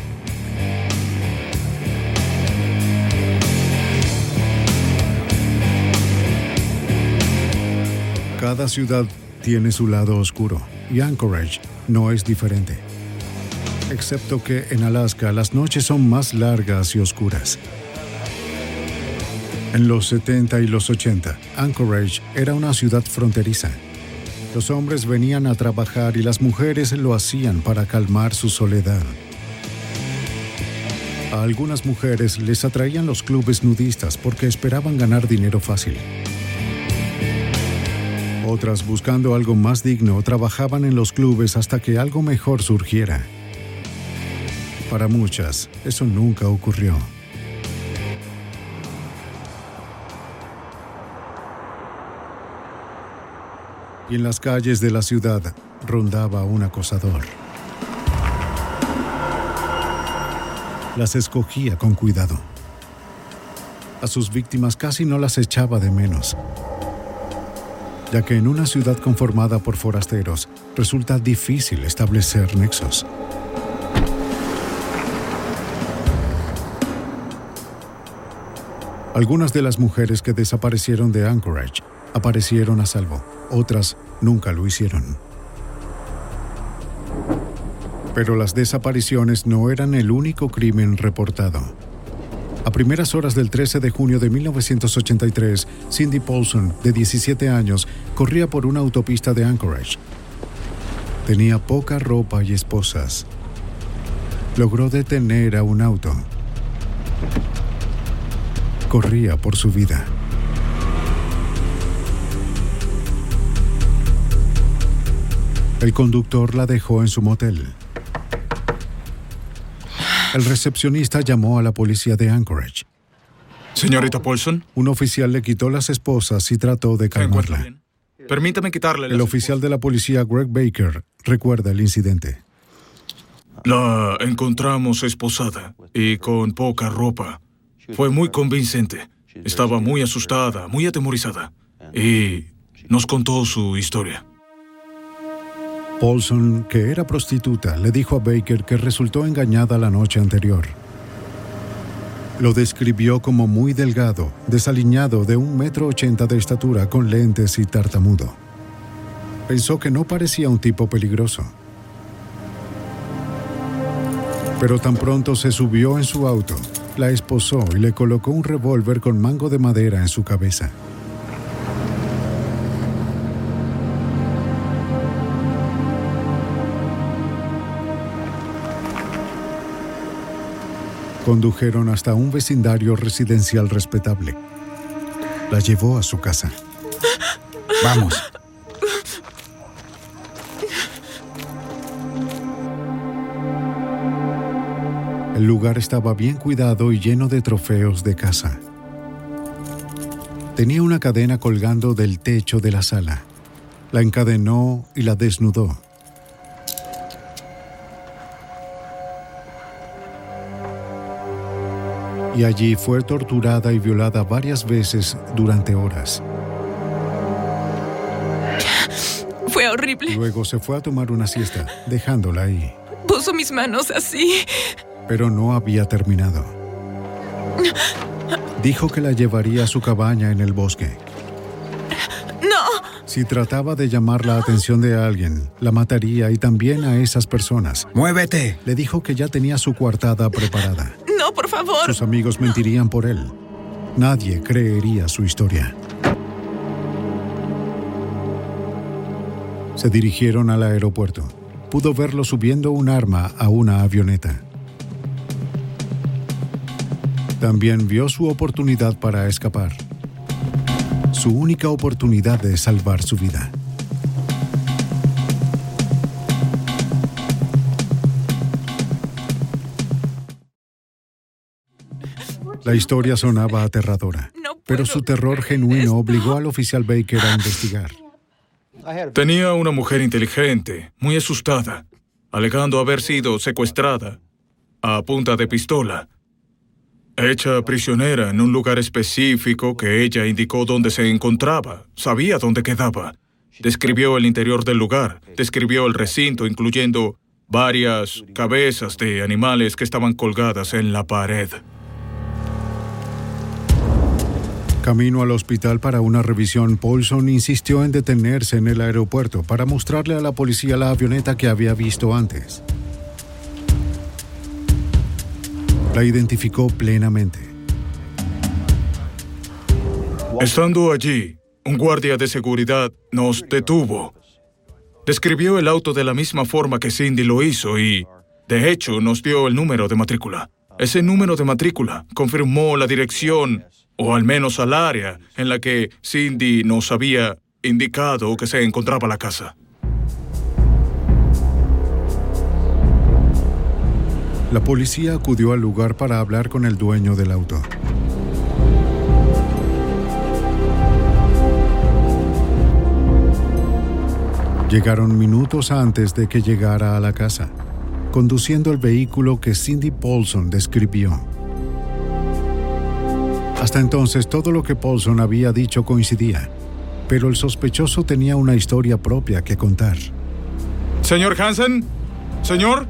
Cada ciudad tiene su lado oscuro, y Anchorage no es diferente. Excepto que en Alaska las noches son más largas y oscuras. En los setenta y los ochenta, Anchorage era una ciudad fronteriza. Los hombres venían a trabajar y las mujeres lo hacían para calmar su soledad. A algunas mujeres les atraían los clubes nudistas porque esperaban ganar dinero fácil. Otras, buscando algo más digno, trabajaban en los clubes hasta que algo mejor surgiera. Para muchas, eso nunca ocurrió. Y en las calles de la ciudad rondaba un acosador. Las escogía con cuidado. A sus víctimas casi no las echaba de menos, ya que en una ciudad conformada por forasteros resulta difícil establecer nexos. Algunas de las mujeres que desaparecieron de Anchorage aparecieron a salvo, otras nunca lo hicieron. Pero las desapariciones no eran el único crimen reportado. A primeras horas del trece de junio de mil novecientos ochenta y tres, Cindy Paulson, de diecisiete años, corría por una autopista de Anchorage. Tenía poca ropa y esposas. Logró detener a un auto. Corría por su vida. El conductor la dejó en su motel. El recepcionista llamó a la policía de Anchorage. Señorita Paulson. Un oficial le quitó las esposas y trató de calmarla. Permítame quitarle las El oficial esposas. de la policía, Greg Baker, recuerda el incidente. La encontramos esposada y con poca ropa. Fue muy convincente. Estaba muy asustada, muy atemorizada. Y nos contó su historia. Paulson, que era prostituta, le dijo a Baker que resultó engañada la noche anterior. Lo describió como muy delgado, desaliñado, de un metro ochenta de estatura, con lentes y tartamudo. Pensó que no parecía un tipo peligroso. Pero tan pronto se subió en su auto, la esposó y le colocó un revólver con mango de madera en su cabeza. Condujeron hasta un vecindario residencial respetable. La llevó a su casa. Vamos. El lugar estaba bien cuidado y lleno de trofeos de caza. Tenía una cadena colgando del techo de la sala. La encadenó y la desnudó. Y allí fue torturada y violada varias veces durante horas. Fue horrible. Luego se fue a tomar una siesta, dejándola ahí. Puso mis manos así. Pero no había terminado. Dijo que la llevaría a su cabaña en el bosque. ¡No! Si trataba de llamar la atención de alguien, la mataría y también a esas personas. ¡Muévete! Le dijo que ya tenía su coartada preparada. ¡No, por favor! Sus amigos mentirían por él. Nadie creería su historia. Se dirigieron al aeropuerto. Pudo verlo subiendo un arma a una avioneta. También vio su oportunidad para escapar. Su única oportunidad de salvar su vida. La historia sonaba aterradora, pero su terror genuino obligó al oficial Baker a investigar. Tenía una mujer inteligente, muy asustada, alegando haber sido secuestrada a punta de pistola, hecha prisionera en un lugar específico que ella indicó dónde se encontraba, sabía dónde quedaba. Describió el interior del lugar, describió el recinto, incluyendo varias cabezas de animales que estaban colgadas en la pared. Camino al hospital para una revisión, Paulson insistió en detenerse en el aeropuerto para mostrarle a la policía la avioneta que había visto antes. La identificó plenamente. Estando allí, un guardia de seguridad nos detuvo. Describió el auto de la misma forma que Cindy lo hizo y, de hecho, nos dio el número de matrícula. Ese número de matrícula confirmó la dirección, o al menos al área, en la que Cindy nos había indicado que se encontraba la casa. La policía acudió al lugar para hablar con el dueño del auto. Llegaron minutos antes de que llegara a la casa, conduciendo el vehículo que Cindy Paulson describió. Hasta entonces, todo lo que Paulson había dicho coincidía, pero el sospechoso tenía una historia propia que contar. ¿Señor Hansen? ¿Señor?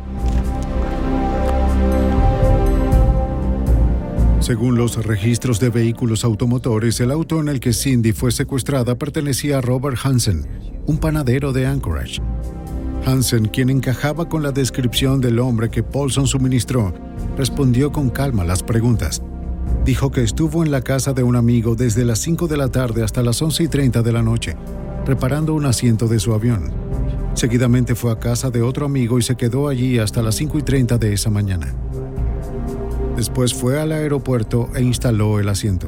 Según los registros de vehículos automotores, el auto en el que Cindy fue secuestrada pertenecía a Robert Hansen, un panadero de Anchorage. Hansen, quien encajaba con la descripción del hombre que Paulson suministró, respondió con calma las preguntas. Dijo que estuvo en la casa de un amigo desde las cinco de la tarde hasta las once y treinta de la noche, reparando un asiento de su avión. Seguidamente fue a casa de otro amigo y se quedó allí hasta las cinco y treinta de esa mañana. Después fue al aeropuerto e instaló el asiento.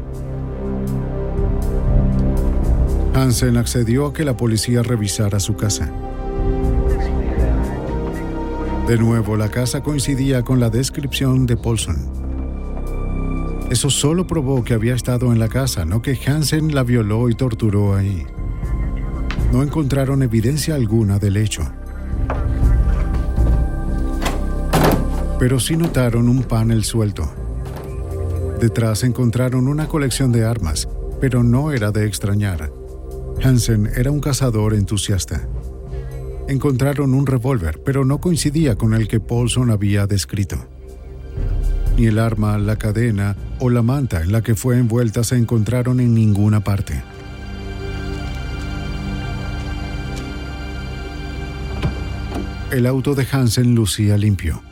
Hansen accedió a que la policía revisara su casa. De nuevo, la casa coincidía con la descripción de Paulson. Eso solo probó que había estado en la casa, no que Hansen la violó y torturó ahí. No encontraron evidencia alguna del hecho. Pero sí notaron un panel suelto. Detrás encontraron una colección de armas, pero no era de extrañar. Hansen era un cazador entusiasta. Encontraron un revólver, pero no coincidía con el que Paulson había descrito. Ni el arma, la cadena o la manta en la que fue envuelta se encontraron en ninguna parte. El auto de Hansen lucía limpio.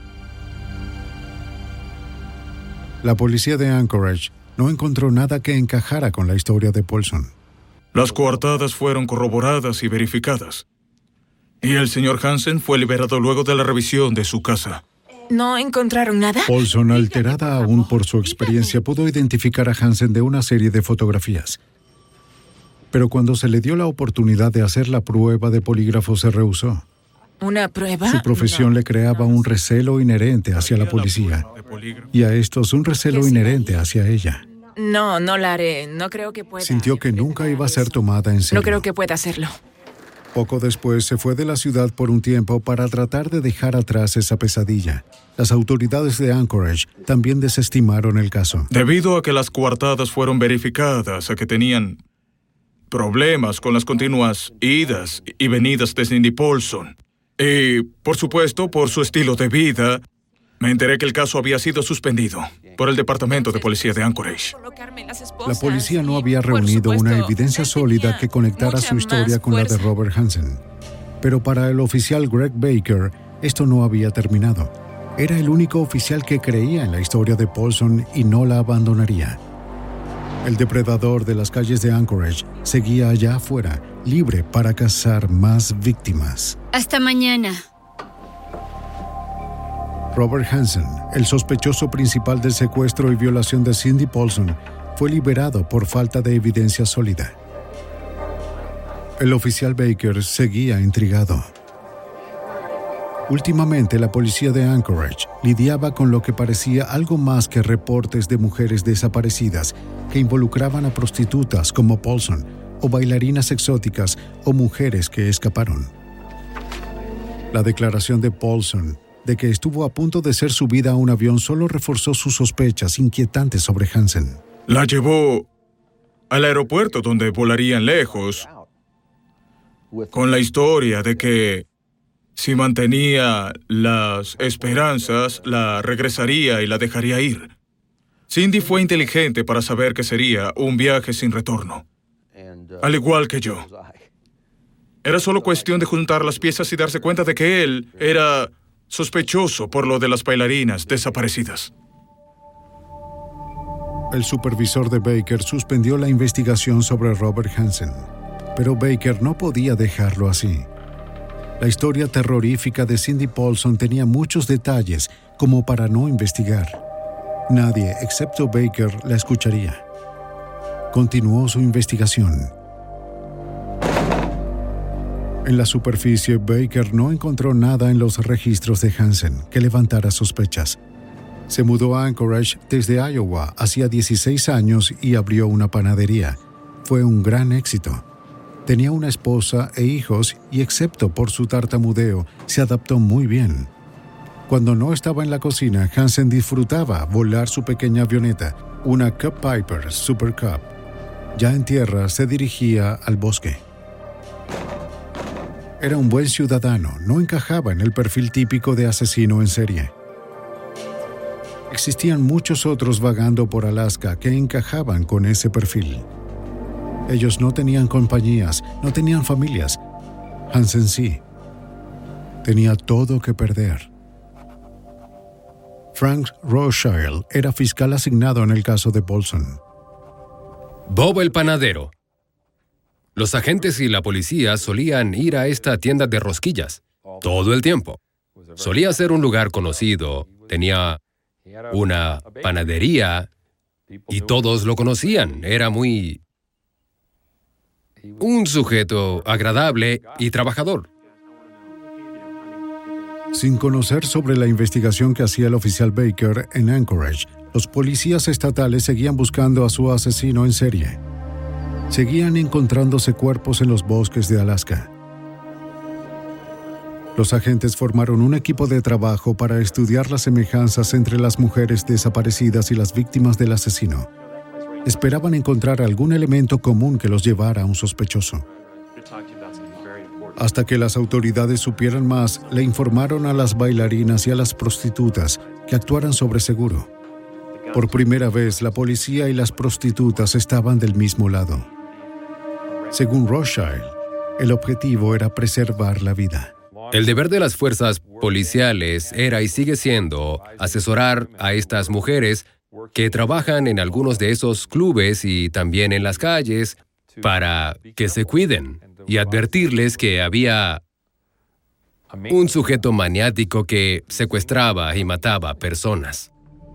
La policía de Anchorage no encontró nada que encajara con la historia de Paulson. Las coartadas fueron corroboradas y verificadas. Y el señor Hansen fue liberado luego de la revisión de su casa. ¿No encontraron nada? Paulson, alterada aún por su experiencia, pudo identificar a Hansen de una serie de fotografías. Pero cuando se le dio la oportunidad de hacer la prueba de polígrafo, se rehusó. ¿Una prueba? Su profesión le creaba un recelo inherente hacia la policía. Y a estos un recelo inherente hacia ella. No, no la haré. No creo que pueda. Sintió que nunca iba a ser tomada en serio. No creo que pueda hacerlo. Poco después se fue de la ciudad por un tiempo para tratar de dejar atrás esa pesadilla. Las autoridades de Anchorage también desestimaron el caso. Debido a que las coartadas fueron verificadas, a que tenían problemas con las continuas idas y venidas de Cindy Paulson. Y, por supuesto, por su estilo de vida, me enteré que el caso había sido suspendido por el Departamento de Policía de Anchorage. La policía no había reunido una evidencia sólida que conectara su historia con la de Robert Hansen. Pero para el oficial Greg Baker, esto no había terminado. Era el único oficial que creía en la historia de Paulson y no la abandonaría. El depredador de las calles de Anchorage seguía allá afuera, libre para cazar más víctimas. Hasta mañana. Robert Hansen, el sospechoso principal del secuestro y violación de Cindy Paulson, fue liberado por falta de evidencia sólida. El oficial Baker seguía intrigado. Últimamente, la policía de Anchorage lidiaba con lo que parecía algo más que reportes de mujeres desaparecidas que involucraban a prostitutas como Paulson, o bailarinas exóticas, o mujeres que escaparon. La declaración de Paulson de que estuvo a punto de ser subida a un avión solo reforzó sus sospechas inquietantes sobre Hansen. La llevó al aeropuerto donde volarían lejos, con la historia de que si mantenía las esperanzas, la regresaría y la dejaría ir. Cindy fue inteligente para saber que sería un viaje sin retorno, al igual que yo. Era solo cuestión de juntar las piezas y darse cuenta de que él era sospechoso por lo de las bailarinas desaparecidas. El supervisor de Baker suspendió la investigación sobre Robert Hansen, pero Baker no podía dejarlo así. La historia terrorífica de Cindy Paulson tenía muchos detalles como para no investigar. Nadie, excepto Baker, la escucharía. Continuó su investigación. En la superficie, Baker no encontró nada en los registros de Hansen que levantara sospechas. Se mudó a Anchorage desde Iowa hacía dieciséis años y abrió una panadería. Fue un gran éxito. Tenía una esposa e hijos y, excepto por su tartamudeo, se adaptó muy bien. Cuando no estaba en la cocina, Hansen disfrutaba volar su pequeña avioneta, una Cup Piper Super Cup. Ya en tierra, se dirigía al bosque. Era un buen ciudadano, no encajaba en el perfil típico de asesino en serie. Existían muchos otros vagando por Alaska que encajaban con ese perfil. Ellos no tenían compañías, no tenían familias. Hansen sí. Tenía todo que perder. Frank Rothschild era fiscal asignado en el caso de Paulson. Bob el panadero. Los agentes y la policía solían ir a esta tienda de rosquillas todo el tiempo. Solía ser un lugar conocido, tenía una panadería y todos lo conocían. Era muy... un sujeto agradable y trabajador. Sin conocer sobre la investigación que hacía el oficial Baker en Anchorage, los policías estatales seguían buscando a su asesino en serie. Seguían encontrándose cuerpos en los bosques de Alaska. Los agentes formaron un equipo de trabajo para estudiar las semejanzas entre las mujeres desaparecidas y las víctimas del asesino. Esperaban encontrar algún elemento común que los llevara a un sospechoso. Hasta que las autoridades supieran más, le informaron a las bailarinas y a las prostitutas que actuaran sobre seguro. Por primera vez, la policía y las prostitutas estaban del mismo lado. Según Rothschild, el objetivo era preservar la vida. El deber de las fuerzas policiales era y sigue siendo asesorar a estas mujeres que trabajan en algunos de esos clubes y también en las calles para que se cuiden y advertirles que había un sujeto maniático que secuestraba y mataba personas.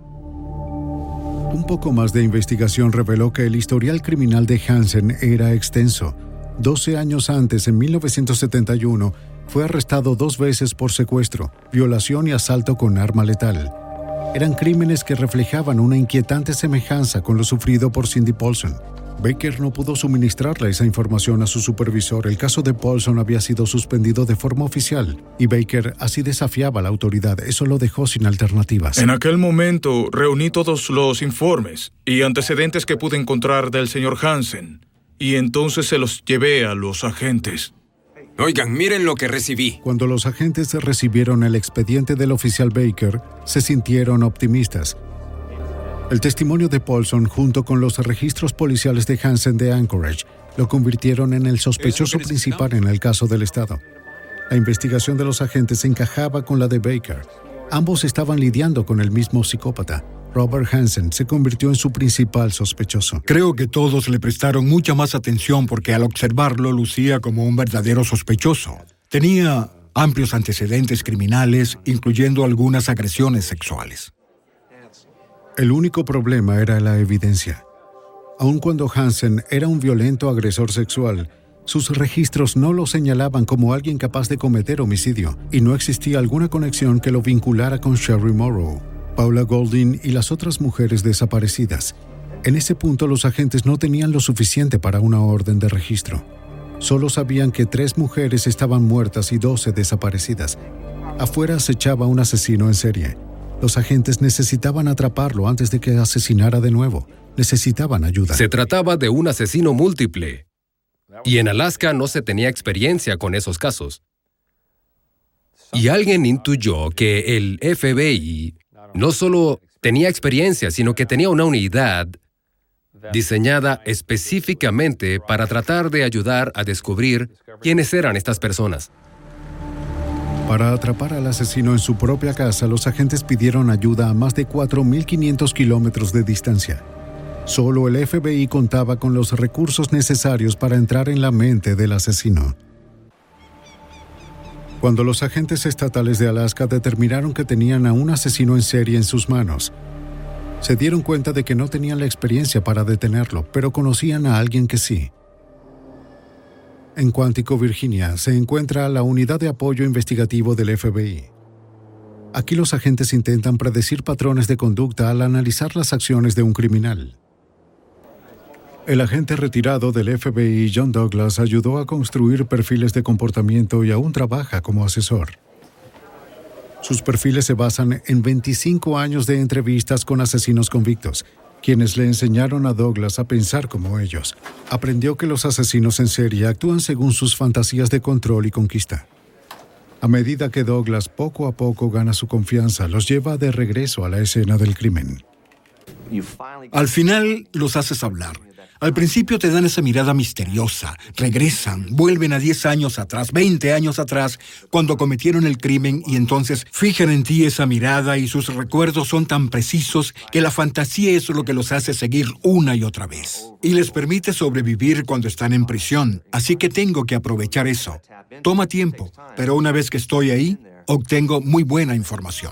Un poco más de investigación reveló que el historial criminal de Hansen era extenso. doce años antes, en mil novecientos setenta y uno, fue arrestado dos veces por secuestro, violación y asalto con arma letal. Eran crímenes que reflejaban una inquietante semejanza con lo sufrido por Cindy Paulson. Baker no pudo suministrarle esa información a su supervisor. El caso de Paulson había sido suspendido de forma oficial y Baker así desafiaba a la autoridad. Eso lo dejó sin alternativas. En aquel momento reuní todos los informes y antecedentes que pude encontrar del señor Hansen y entonces se los llevé a los agentes. Oigan, miren lo que recibí. Cuando los agentes recibieron el expediente del oficial Baker, se sintieron optimistas. El testimonio de Paulson, junto con los registros policiales de Hansen de Anchorage, lo convirtieron en el sospechoso principal en el caso del Estado. La investigación de los agentes encajaba con la de Baker. Ambos estaban lidiando con el mismo psicópata. Robert Hansen se convirtió en su principal sospechoso. Creo que todos le prestaron mucha más atención porque al observarlo lucía como un verdadero sospechoso. Tenía amplios antecedentes criminales, incluyendo algunas agresiones sexuales. El único problema era la evidencia. Aun cuando Hansen era un violento agresor sexual, sus registros no lo señalaban como alguien capaz de cometer homicidio, y no existía alguna conexión que lo vinculara con Sherry Morrow, Paula Golding y las otras mujeres desaparecidas. En ese punto los agentes no tenían lo suficiente para una orden de registro. Solo sabían que tres mujeres estaban muertas y doce desaparecidas. Afuera acechaba un asesino en serie. Los agentes necesitaban atraparlo antes de que asesinara de nuevo. Necesitaban ayuda. Se trataba de un asesino múltiple. Y en Alaska no se tenía experiencia con esos casos. Y alguien intuyó que el F B I no solo tenía experiencia, sino que tenía una unidad diseñada específicamente para tratar de ayudar a descubrir quiénes eran estas personas. Para atrapar al asesino en su propia casa, los agentes pidieron ayuda a más de cuatro mil quinientos kilómetros de distancia. Solo el F B I contaba con los recursos necesarios para entrar en la mente del asesino. Cuando los agentes estatales de Alaska determinaron que tenían a un asesino en serie en sus manos, se dieron cuenta de que no tenían la experiencia para detenerlo, pero conocían a alguien que sí. En Quantico, Virginia, se encuentra la Unidad de Apoyo Investigativo del F B I. Aquí los agentes intentan predecir patrones de conducta al analizar las acciones de un criminal. El agente retirado del F B I, John Douglas, ayudó a construir perfiles de comportamiento y aún trabaja como asesor. Sus perfiles se basan en veinticinco años de entrevistas con asesinos convictos, quienes le enseñaron a Douglas a pensar como ellos. Aprendió que los asesinos en serie actúan según sus fantasías de control y conquista. A medida que Douglas poco a poco gana su confianza, los lleva de regreso a la escena del crimen. Al final los haces hablar. Al principio te dan esa mirada misteriosa, regresan, vuelven a diez años atrás, veinte años atrás, cuando cometieron el crimen y entonces fijan en ti esa mirada y sus recuerdos son tan precisos que la fantasía es lo que los hace seguir una y otra vez. Y les permite sobrevivir cuando están en prisión, así que tengo que aprovechar eso. Toma tiempo, pero una vez que estoy ahí, obtengo muy buena información.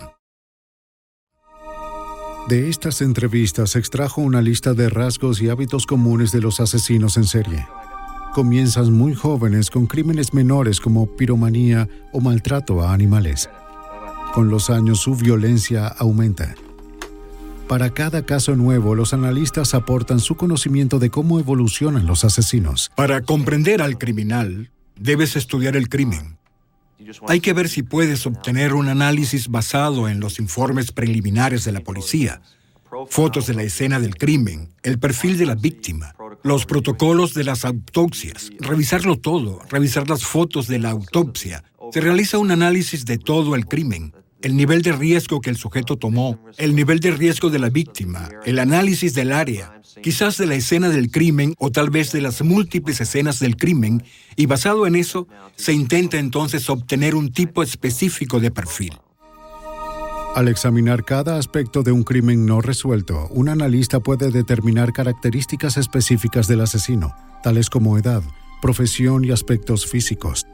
De estas entrevistas se extrajo una lista de rasgos y hábitos comunes de los asesinos en serie. Comienzan muy jóvenes con crímenes menores como piromanía o maltrato a animales. Con los años su violencia aumenta. Para cada caso nuevo, los analistas aportan su conocimiento de cómo evolucionan los asesinos. Para comprender al criminal, debes estudiar el crimen. Hay que ver si puedes obtener un análisis basado en los informes preliminares de la policía, fotos de la escena del crimen, el perfil de la víctima, los protocolos de las autopsias, revisarlo todo, revisar las fotos de la autopsia. Se realiza un análisis de todo el crimen. el nivel de riesgo que el sujeto tomó, el nivel de riesgo de la víctima, el análisis del área, quizás de la escena del crimen o tal vez de las múltiples escenas del crimen, y basado en eso, se intenta entonces obtener un tipo específico de perfil. Al examinar cada aspecto de un crimen no resuelto, un analista puede determinar características específicas del asesino, tales como edad, profesión y aspectos físicos.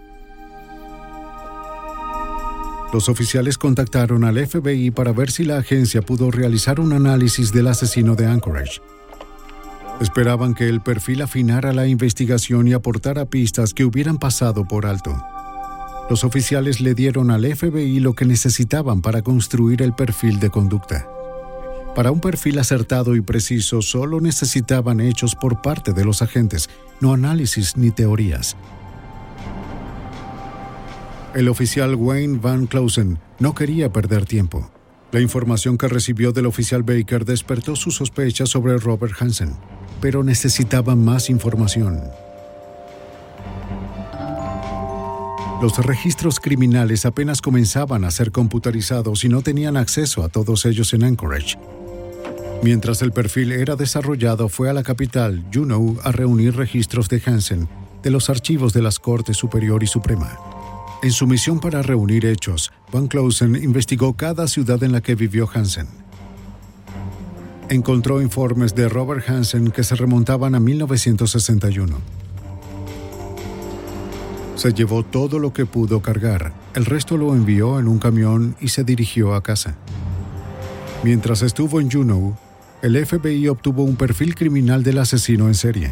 Los oficiales contactaron al F B I para ver si la agencia pudo realizar un análisis del asesino de Anchorage. Esperaban que el perfil afinara la investigación y aportara pistas que hubieran pasado por alto. Los oficiales le dieron al F B I lo que necesitaban para construir el perfil de conducta. Para un perfil acertado y preciso, solo necesitaban hechos por parte de los agentes, no análisis ni teorías. El oficial Wayne Van Clausen no quería perder tiempo. La información que recibió del oficial Baker despertó sus sospechas sobre Robert Hansen, pero necesitaban más información. Los registros criminales apenas comenzaban a ser computarizados y no tenían acceso a todos ellos en Anchorage. Mientras el perfil era desarrollado, fue a la capital, Juneau, a reunir registros de Hansen de los archivos de las Cortes Superior y Suprema. En su misión para reunir hechos, Van Clausen investigó cada ciudad en la que vivió Hansen. Encontró informes de Robert Hansen que se remontaban a mil novecientos sesenta y uno. Se llevó todo lo que pudo cargar, el resto lo envió en un camión y se dirigió a casa. Mientras estuvo en Juneau, el F B I obtuvo un perfil criminal del asesino en serie.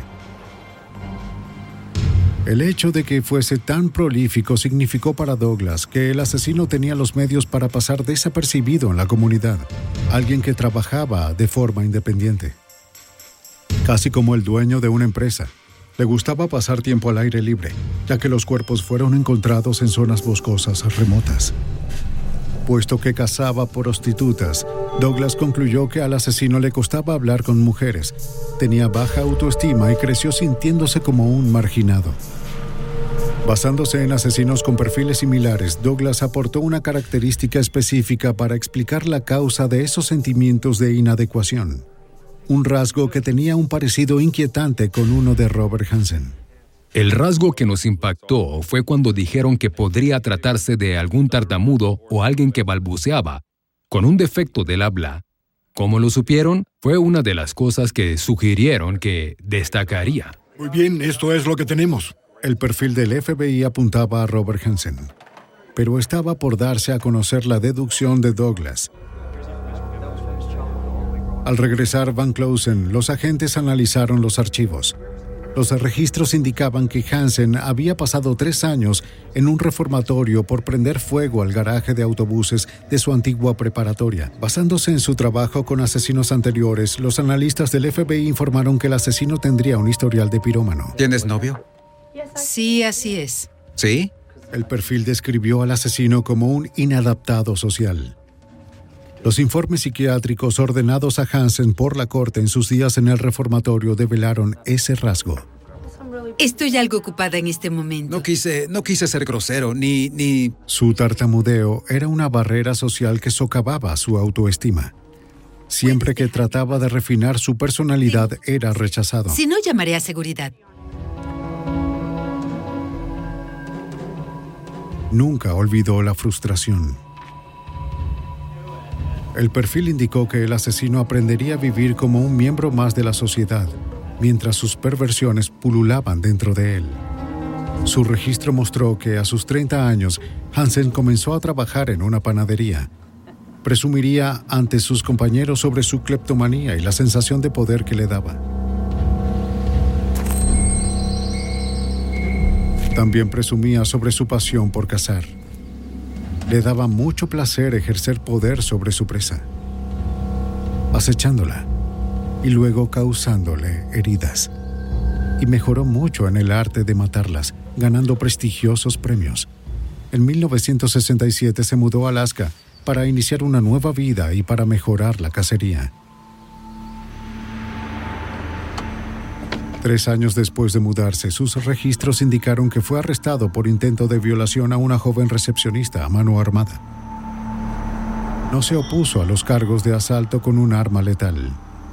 El hecho de que fuese tan prolífico significó para Douglas que el asesino tenía los medios para pasar desapercibido en la comunidad, alguien que trabajaba de forma independiente. Casi como el dueño de una empresa. Le gustaba pasar tiempo al aire libre, ya que los cuerpos fueron encontrados en zonas boscosas remotas. Puesto que cazaba prostitutas, Douglas concluyó que al asesino le costaba hablar con mujeres, tenía baja autoestima y creció sintiéndose como un marginado. Basándose en asesinos con perfiles similares, Douglas aportó una característica específica para explicar la causa de esos sentimientos de inadecuación. Un rasgo que tenía un parecido inquietante con uno de Robert Hansen. El rasgo que nos impactó fue cuando dijeron que podría tratarse de algún tartamudo o alguien que balbuceaba, con un defecto del habla. ¿Cómo lo supieron? Fue una de las cosas que sugirieron que destacaría. Muy bien, esto es lo que tenemos. El perfil del F B I apuntaba a Robert Hansen, pero estaba por darse a conocer la deducción de Douglas. Al regresar Van Clausen, los agentes analizaron los archivos. Los registros indicaban que Hansen había pasado tres años en un reformatorio por prender fuego al garaje de autobuses de su antigua preparatoria. Basándose en su trabajo con asesinos anteriores, los analistas del F B I informaron que el asesino tendría un historial de pirómano. ¿Tienes novio? Sí, así es. ¿Sí? El perfil describió al asesino como un inadaptado social. Los informes psiquiátricos ordenados a Hansen por la corte en sus días en el reformatorio develaron ese rasgo. Estoy algo ocupada en este momento. No quise, no quise ser grosero, ni, ni... Su tartamudeo era una barrera social que socavaba su autoestima. Siempre que trataba de refinar su personalidad, era rechazado. Si no, llamaré a seguridad. Nunca olvidó la frustración. El perfil indicó que el asesino aprendería a vivir como un miembro más de la sociedad, mientras sus perversiones pululaban dentro de él. Su registro mostró que a sus treinta años, Hansen comenzó a trabajar en una panadería. Presumiría ante sus compañeros sobre su cleptomanía y la sensación de poder que le daba. También presumía sobre su pasión por cazar. Le daba mucho placer ejercer poder sobre su presa, acechándola y luego causándole heridas. Y mejoró mucho en el arte de matarlas, ganando prestigiosos premios. En mil novecientos sesenta y siete se mudó a Alaska para iniciar una nueva vida y para mejorar la cacería. Tres años después de mudarse, sus registros indicaron que fue arrestado por intento de violación a una joven recepcionista a mano armada. no se opuso a los cargos de asalto con un arma letal.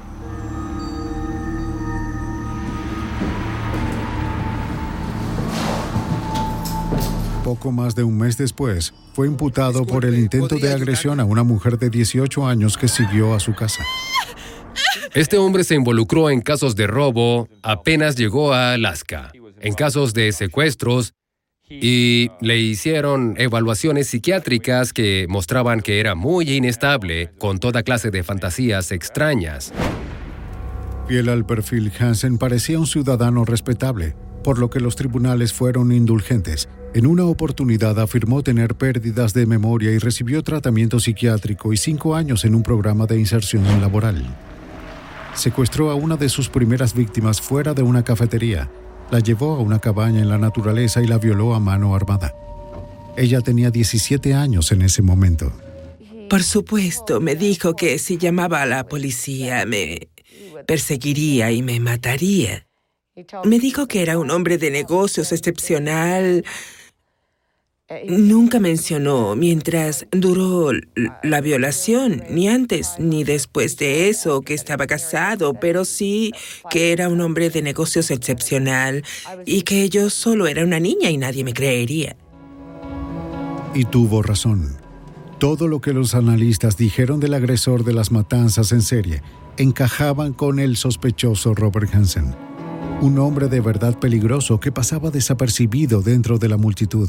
Poco más de un mes después, fue imputado por el intento de agresión a una mujer de dieciocho años que siguió a su casa. Este hombre se involucró en casos de robo apenas llegó a Alaska, en casos de secuestros, y le hicieron evaluaciones psiquiátricas que mostraban que era muy inestable, con toda clase de fantasías extrañas. Fiel al perfil, Hansen parecía un ciudadano respetable, por lo que los tribunales fueron indulgentes. En una oportunidad afirmó tener pérdidas de memoria y recibió tratamiento psiquiátrico y cinco años en un programa de inserción laboral. Secuestró a una de sus primeras víctimas fuera de una cafetería, la llevó a una cabaña en la naturaleza y la violó a mano armada. Ella tenía diecisiete años en ese momento. Por supuesto, me dijo que si llamaba a la policía me perseguiría y me mataría. Me dijo que era un hombre de negocios excepcional. Nunca mencionó mientras duró la violación, ni antes ni después de eso, que estaba casado, pero sí que era un hombre de negocios excepcional y que yo solo era una niña y nadie me creería. Y tuvo razón. Todo lo que los analistas dijeron del agresor de las matanzas en serie encajaban con el sospechoso Robert Hansen, un hombre de verdad peligroso que pasaba desapercibido dentro de la multitud.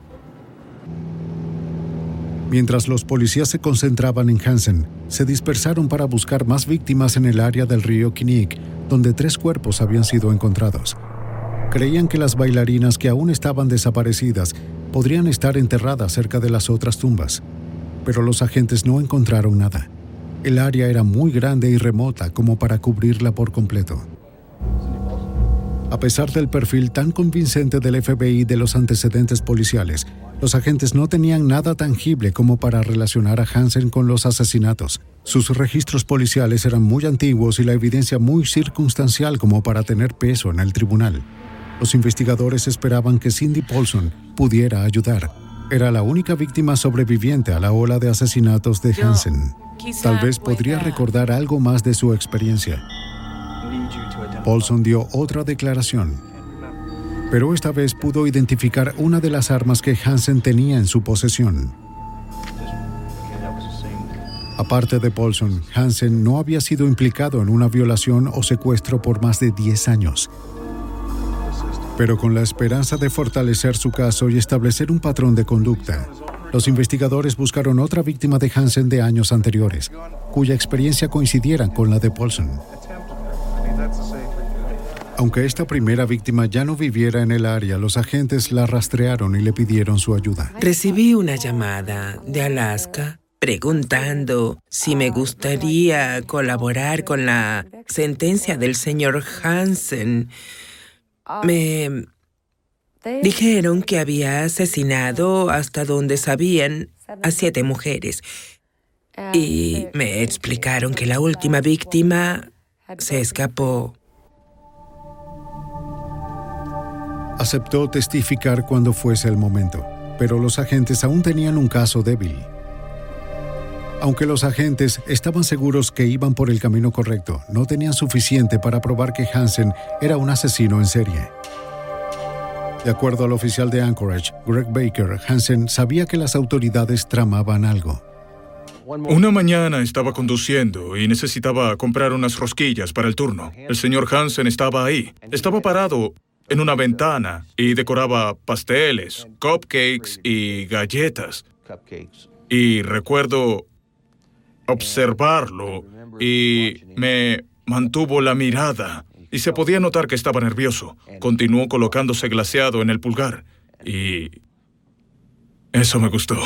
Mientras los policías se concentraban en Hansen, se dispersaron para buscar más víctimas en el área del río Kinnick, donde tres cuerpos habían sido encontrados. Creían que las bailarinas que aún estaban desaparecidas podrían estar enterradas cerca de las otras tumbas, pero los agentes no encontraron nada. El área era muy grande y remota como para cubrirla por completo. A pesar del perfil tan convincente del F B I de los antecedentes policiales, los agentes no tenían nada tangible como para relacionar a Hansen con los asesinatos. Sus registros policiales eran muy antiguos y la evidencia muy circunstancial como para tener peso en el tribunal. Los investigadores esperaban que Cindy Paulson pudiera ayudar. Era la única víctima sobreviviente a la ola de asesinatos de Hansen. Tal vez podría recordar algo más de su experiencia. Paulson dio otra declaración, pero esta vez pudo identificar una de las armas que Hansen tenía en su posesión. Aparte de Paulson, Hansen no había sido implicado en una violación o secuestro por más de diez años. Pero con la esperanza de fortalecer su caso y establecer un patrón de conducta, los investigadores buscaron otra víctima de Hansen de años anteriores, cuya experiencia coincidiera con la de Paulson. Aunque esta primera víctima ya no viviera en el área, los agentes la rastrearon y le pidieron su ayuda. Recibí una llamada de Alaska preguntando si me gustaría colaborar con la sentencia del señor Hansen. Me dijeron que había asesinado, hasta donde sabían, a siete mujeres. Y me explicaron que la última víctima se escapó. Aceptó testificar cuando fuese el momento, pero los agentes aún tenían un caso débil. Aunque los agentes estaban seguros que iban por el camino correcto, no tenían suficiente para probar que Hansen era un asesino en serie. De acuerdo al oficial de Anchorage, Greg Baker, Hansen sabía que las autoridades tramaban algo. Una mañana estaba conduciendo y necesitaba comprar unas rosquillas para el turno. El señor Hansen estaba ahí. Estaba parado en una ventana y decoraba pasteles, cupcakes y galletas. Y recuerdo observarlo y me mantuvo la mirada y se podía notar que estaba nervioso. Continuó colocándose glaseado en el pulgar y eso me gustó.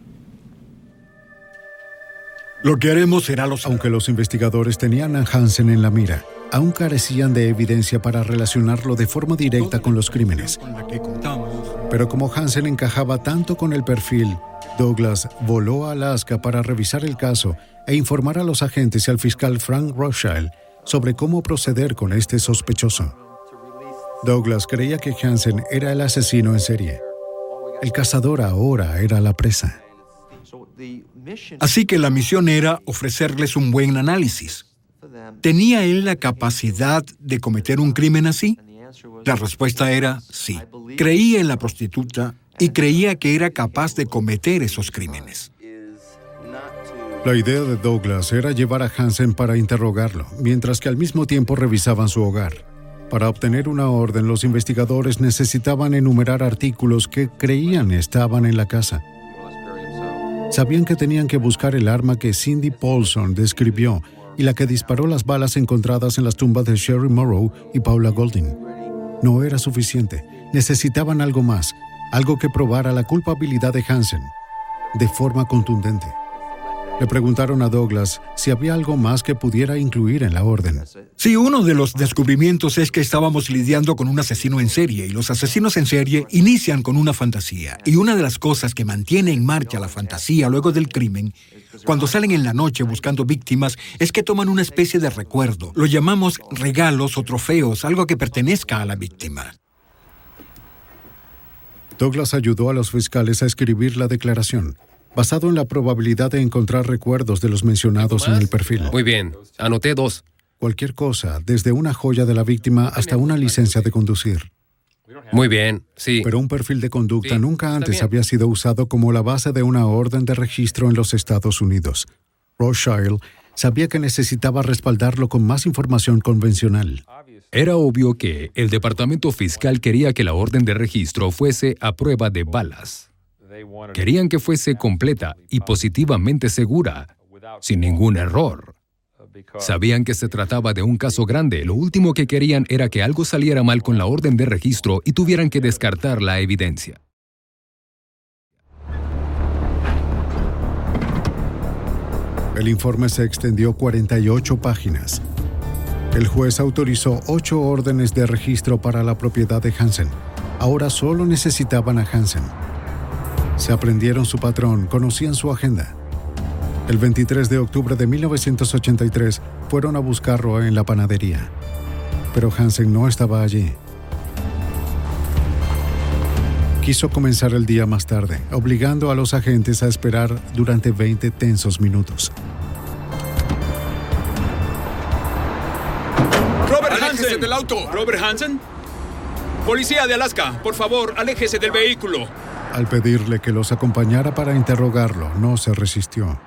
Lo que haremos será los... Aunque los investigadores tenían a Hansen en la mira, aún carecían de evidencia para relacionarlo de forma directa con los crímenes. Pero como Hansen encajaba tanto con el perfil, Douglas voló a Alaska para revisar el caso e informar a los agentes y al fiscal Frank Rothschild sobre cómo proceder con este sospechoso. Douglas creía que Hansen era el asesino en serie. El cazador ahora era la presa. Así que la misión era ofrecerles un buen análisis. ¿Tenía él la capacidad de cometer un crimen así? La respuesta era sí. Creía en la prostituta y creía que era capaz de cometer esos crímenes. La idea de Douglas era llevar a Hansen para interrogarlo, mientras que al mismo tiempo revisaban su hogar. Para obtener una orden, los investigadores necesitaban enumerar artículos que creían estaban en la casa. Sabían que tenían que buscar el arma que Cindy Paulson describió y la que disparó las balas encontradas en las tumbas de Sherry Morrow y Paula Golding. No era suficiente. Necesitaban algo más, algo que probara la culpabilidad de Hansen, de forma contundente. Le preguntaron a Douglas si había algo más que pudiera incluir en la orden. Sí, uno de los descubrimientos es que estábamos lidiando con un asesino en serie, y los asesinos en serie inician con una fantasía. Y una de las cosas que mantiene en marcha la fantasía luego del crimen, cuando salen en la noche buscando víctimas, es que toman una especie de recuerdo. Lo llamamos regalos o trofeos, algo que pertenezca a la víctima. Douglas ayudó a los fiscales a escribir la declaración, basado en la probabilidad de encontrar recuerdos de los mencionados en el perfil. Muy bien, anoté dos. Cualquier cosa, desde una joya de la víctima hasta una licencia de conducir. Muy bien, sí. Pero un perfil de conducta Sí, nunca antes bien. había sido usado como la base de una orden de registro en los Estados Unidos. Rothschild sabía que necesitaba respaldarlo con más información convencional. Era obvio que el departamento fiscal quería que la orden de registro fuese a prueba de balas. Querían que fuese completa y positivamente segura, sin ningún error. Sabían que se trataba de un caso grande. Lo último que querían era que algo saliera mal con la orden de registro y tuvieran que descartar la evidencia. El informe se extendió cuarenta y ocho páginas. El juez autorizó ocho órdenes de registro para la propiedad de Hansen. Ahora solo necesitaban a Hansen. Se aprendieron su patrón, conocían su agenda. El veintitrés de octubre de mil novecientos ochenta y tres fueron a buscarlo en la panadería. Pero Hansen no estaba allí. Quiso comenzar el día más tarde, obligando a los agentes a esperar durante veinte tensos minutos. ¡Robert Hansen! del auto! ¿Robert Hansen? Policía de Alaska, por favor, aléjese del vehículo. Al pedirle que los acompañara para interrogarlo, no se resistió.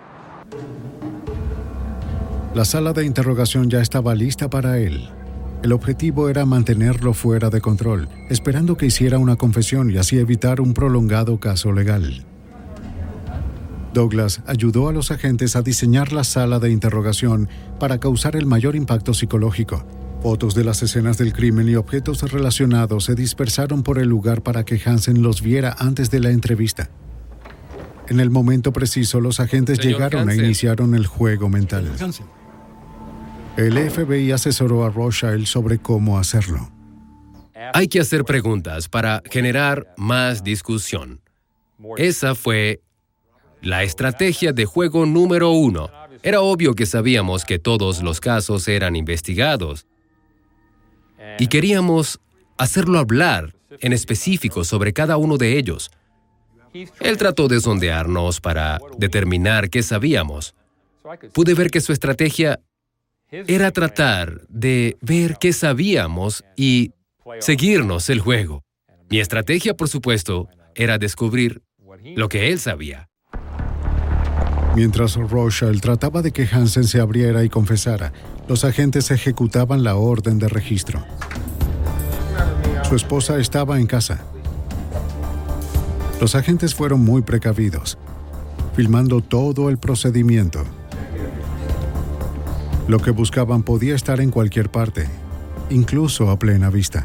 La sala de interrogación ya estaba lista para él. El objetivo era mantenerlo fuera de control, esperando que hiciera una confesión y así evitar un prolongado caso legal. Douglas ayudó a los agentes a diseñar la sala de interrogación para causar el mayor impacto psicológico. Fotos de las escenas del crimen y objetos relacionados se dispersaron por el lugar para que Hansen los viera antes de la entrevista. En el momento preciso, los agentes Señor llegaron Hansen. e iniciaron el juego mental. El F B I asesoró a Rothschild sobre cómo hacerlo. Hay que hacer preguntas para generar más discusión. Esa fue la estrategia de juego número uno. Era obvio que sabíamos que todos los casos eran investigados. Y queríamos hacerlo hablar en específico sobre cada uno de ellos. Él trató de sondearnos para determinar qué sabíamos. Pude ver que su estrategia era tratar de ver qué sabíamos y seguirnos el juego. Mi estrategia, por supuesto, era descubrir lo que él sabía. Mientras Rothschild trataba de que Hansen se abriera y confesara, los agentes ejecutaban la orden de registro. Su esposa estaba en casa. Los agentes fueron muy precavidos, filmando todo el procedimiento. Lo que buscaban podía estar en cualquier parte, incluso a plena vista.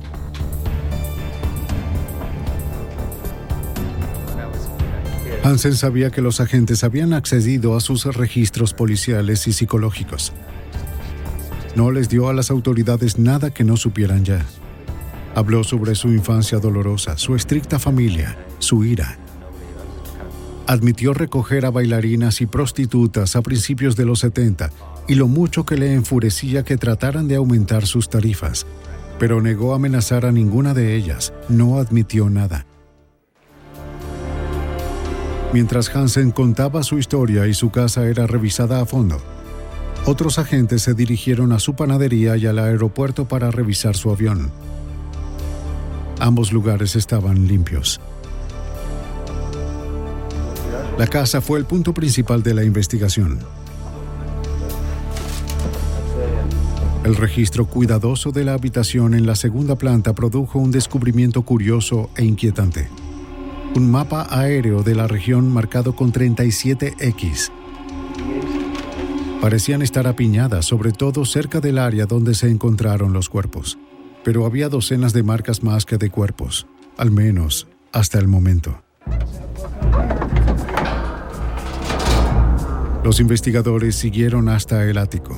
Hansen sabía que los agentes habían accedido a sus registros policiales y psicológicos. No les dio a las autoridades nada que no supieran ya. Habló sobre su infancia dolorosa, su estricta familia, su ira. Admitió recoger a bailarinas y prostitutas a principios de los setenta y lo mucho que le enfurecía que trataran de aumentar sus tarifas, pero negó amenazar a ninguna de ellas, no admitió nada. Mientras Hansen contaba su historia y su casa era revisada a fondo, otros agentes se dirigieron a su panadería y al aeropuerto para revisar su avión. Ambos lugares estaban limpios. La casa fue el punto principal de la investigación. El registro cuidadoso de la habitación en la segunda planta produjo un descubrimiento curioso e inquietante. Un mapa aéreo de la región marcado con treinta y siete equis. Parecían estar apiñadas, sobre todo cerca del área donde se encontraron los cuerpos. Pero había docenas de marcas más que de cuerpos, al menos hasta el momento. Los investigadores siguieron hasta el ático.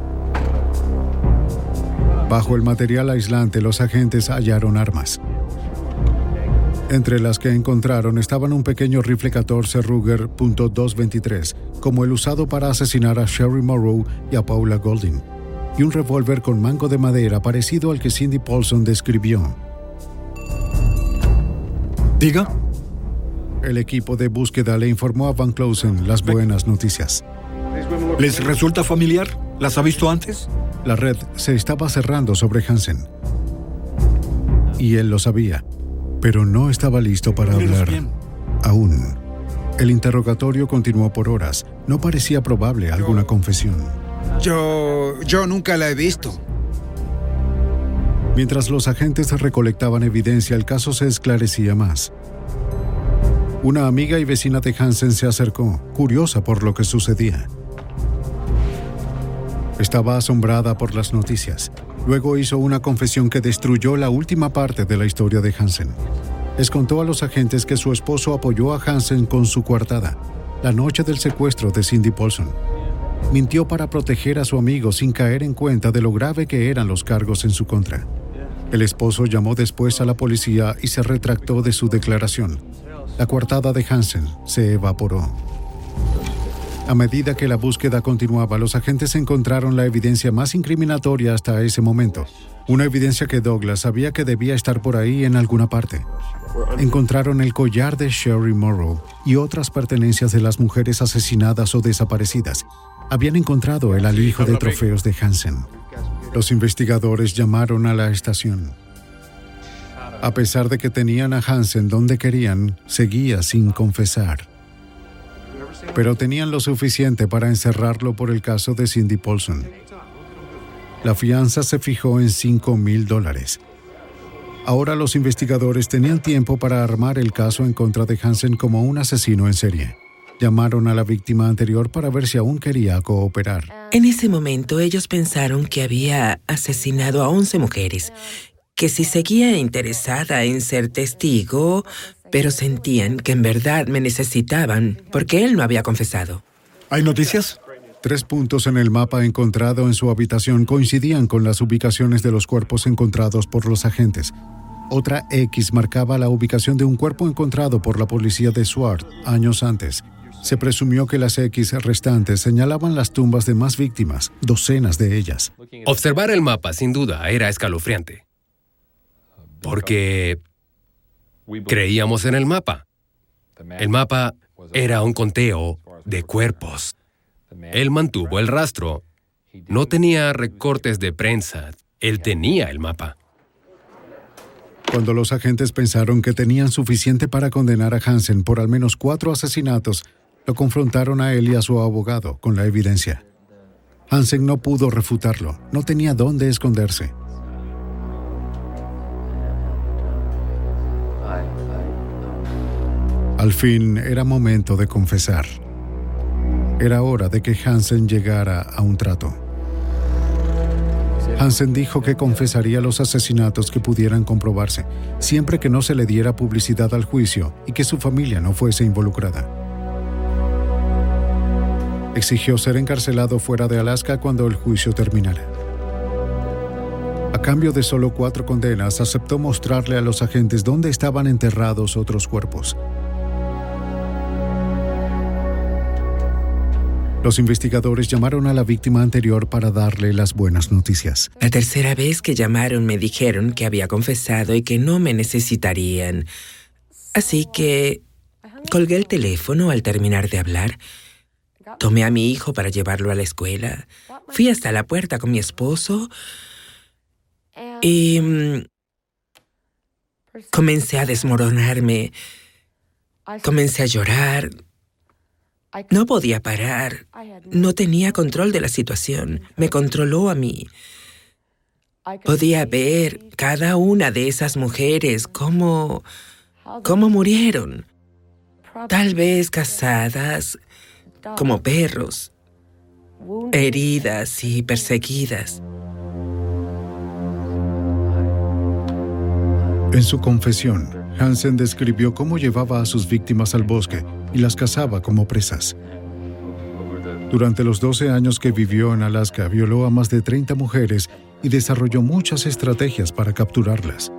Bajo el material aislante, los agentes hallaron armas. Entre las que encontraron estaban un pequeño rifle catorce Ruger punto doscientos veintitrés, como el usado para asesinar a Sherry Morrow y a Paula Golding, y un revólver con mango de madera parecido al que Cindy Paulson describió. ¿Diga? El equipo de búsqueda le informó a Van Closen las buenas noticias. ¿Les resulta familiar? ¿Las ha visto antes? La red se estaba cerrando sobre Hansen. Y él lo sabía, pero no estaba listo para hablar aún. El interrogatorio continuó por horas. No parecía probable alguna confesión. Yo... yo nunca la he visto. Mientras los agentes recolectaban evidencia, el caso se esclarecía más. Una amiga y vecina de Hansen se acercó, curiosa por lo que sucedía. Estaba asombrada por las noticias. Luego hizo una confesión que destruyó la última parte de la historia de Hansen. Les contó a los agentes que su esposo apoyó a Hansen con su coartada, la noche del secuestro de Cindy Paulson. Mintió para proteger a su amigo sin caer en cuenta de lo grave que eran los cargos en su contra. El esposo llamó después a la policía y se retractó de su declaración. La coartada de Hansen se evaporó. A medida que la búsqueda continuaba, los agentes encontraron la evidencia más incriminatoria hasta ese momento. Una evidencia que Douglas sabía que debía estar por ahí en alguna parte. Encontraron el collar de Sherry Morrow y otras pertenencias de las mujeres asesinadas o desaparecidas. Habían encontrado el alijo de trofeos de Hansen. Los investigadores llamaron a la estación. A pesar de que tenían a Hansen donde querían, seguía sin confesar. Pero tenían lo suficiente para encerrarlo por el caso de Cindy Paulson. La fianza se fijó en cinco mil dólares. Ahora los investigadores tenían tiempo para armar el caso en contra de Hansen como un asesino en serie. Llamaron a la víctima anterior para ver si aún quería cooperar. En ese momento ellos pensaron que había asesinado a once mujeres, que si seguía interesada en ser testigo, pero sentían que en verdad me necesitaban porque él no había confesado. ¿Hay noticias? Tres puntos en el mapa encontrado en su habitación coincidían con las ubicaciones de los cuerpos encontrados por los agentes. Otra X marcaba la ubicación de un cuerpo encontrado por la policía de Swart años antes. Se presumió que las X restantes señalaban las tumbas de más víctimas, docenas de ellas. Observar el mapa, sin duda, era escalofriante. Porque creíamos en el mapa. El mapa era un conteo de cuerpos. Él mantuvo el rastro. No tenía recortes de prensa. Él tenía el mapa. Cuando los agentes pensaron que tenían suficiente para condenar a Hansen por al menos cuatro asesinatos, lo confrontaron a él y a su abogado con la evidencia. Hansen no pudo refutarlo. No tenía dónde esconderse. Al fin, era momento de confesar. Era hora de que Hansen llegara a un trato. Hansen dijo que confesaría los asesinatos que pudieran comprobarse, siempre que no se le diera publicidad al juicio y que su familia no fuese involucrada. Exigió ser encarcelado fuera de Alaska cuando el juicio terminara. A cambio de solo cuatro condenas, aceptó mostrarle a los agentes dónde estaban enterrados otros cuerpos. Los investigadores llamaron a la víctima anterior para darle las buenas noticias. La tercera vez que llamaron me dijeron que había confesado y que no me necesitarían. Así que Colgué el teléfono al terminar de hablar. Tomé a mi hijo para llevarlo a la escuela. Fui hasta la puerta con mi esposo y mm, comencé a desmoronarme. Comencé a llorar. No podía parar. No tenía control de la situación. Me controló a mí. Podía ver cada una de esas mujeres cómo, cómo murieron. Tal vez cazadas como perros, heridas y perseguidas. En su confesión, Hansen describió cómo llevaba a sus víctimas al bosque y las cazaba como presas. Durante los doce años que vivió en Alaska, violó a más de treinta mujeres y desarrolló muchas estrategias para capturarlas.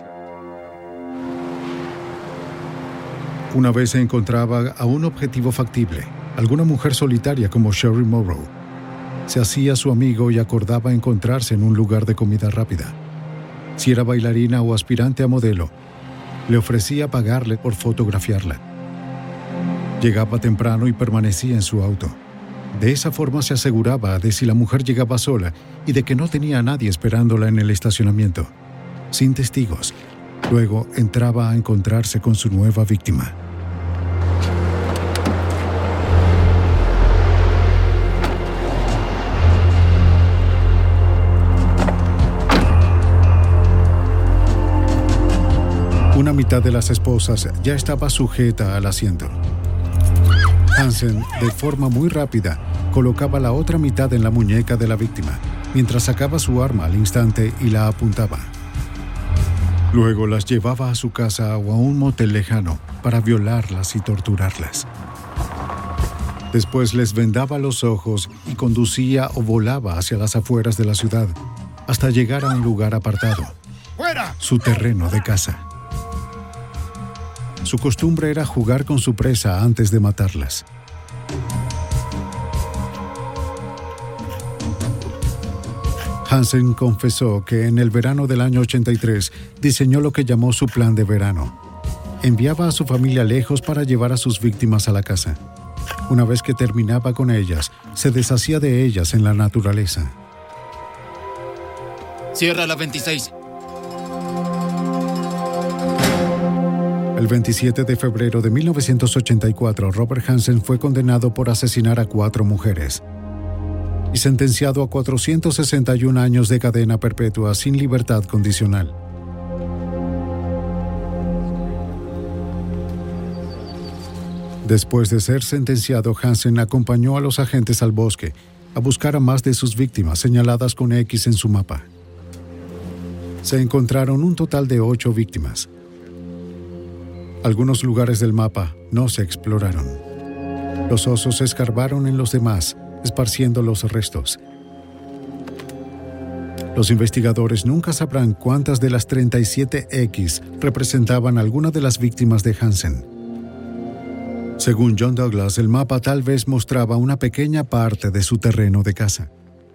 Una vez se encontraba a un objetivo factible, alguna mujer solitaria como Sherry Morrow. Se hacía su amigo y acordaba encontrarse en un lugar de comida rápida. Si era bailarina o aspirante a modelo, le ofrecía pagarle por fotografiarla. Llegaba temprano y permanecía en su auto. De esa forma se aseguraba de si la mujer llegaba sola y de que no tenía a nadie esperándola en el estacionamiento, sin testigos. Luego entraba a encontrarse con su nueva víctima. Una mitad de las esposas ya estaba sujeta al asiento. Hansen, de forma muy rápida, colocaba la otra mitad en la muñeca de la víctima, mientras sacaba su arma al instante y la apuntaba. Luego las llevaba a su casa o a un motel lejano para violarlas y torturarlas. Después les vendaba los ojos y conducía o volaba hacia las afueras de la ciudad, hasta llegar a un lugar apartado, su terreno de caza. Su costumbre era jugar con su presa antes de matarlas. Hansen confesó que en el verano del año ochenta y tres diseñó lo que llamó su plan de verano. Enviaba a su familia lejos para llevar a sus víctimas a la casa. Una vez que terminaba con ellas, se deshacía de ellas en la naturaleza. Cierra la veintiséis. El veintisiete de febrero de mil novecientos ochenta y cuatro, Robert Hansen fue condenado por asesinar a cuatro mujeres y sentenciado a cuatrocientos sesenta y un años de cadena perpetua sin libertad condicional. Después de ser sentenciado, Hansen acompañó a los agentes al bosque a buscar a más de sus víctimas señaladas con X en su mapa. Se encontraron un total de ocho víctimas. Algunos lugares del mapa no se exploraron. Los osos escarbaron en los demás, esparciendo los restos. Los investigadores nunca sabrán cuántas de las treinta y siete X representaban alguna de las víctimas de Hansen. Según John Douglas, el mapa tal vez mostraba una pequeña parte de su terreno de caza.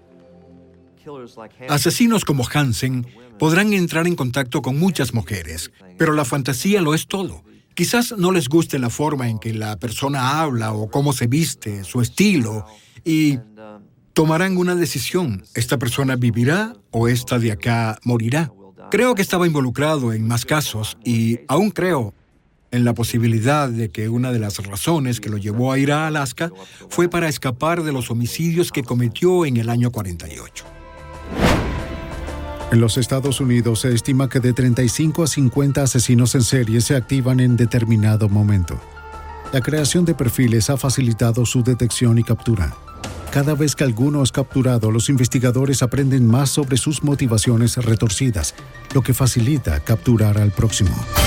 Asesinos como Hansen podrán entrar en contacto con muchas mujeres, pero la fantasía lo es todo. Quizás no les guste la forma en que la persona habla o cómo se viste, su estilo, y tomarán una decisión. ¿Esta persona vivirá o esta de acá morirá? Creo que estaba involucrado en más casos y aún creo en la posibilidad de que una de las razones que lo llevó a ir a Alaska fue para escapar de los homicidios que cometió en el año cuarenta y ocho. En los Estados Unidos se estima que de treinta y cinco a cincuenta asesinos en serie se activan en determinado momento. La creación de perfiles ha facilitado su detección y captura. Cada vez que alguno es capturado, los investigadores aprenden más sobre sus motivaciones retorcidas, lo que facilita capturar al próximo.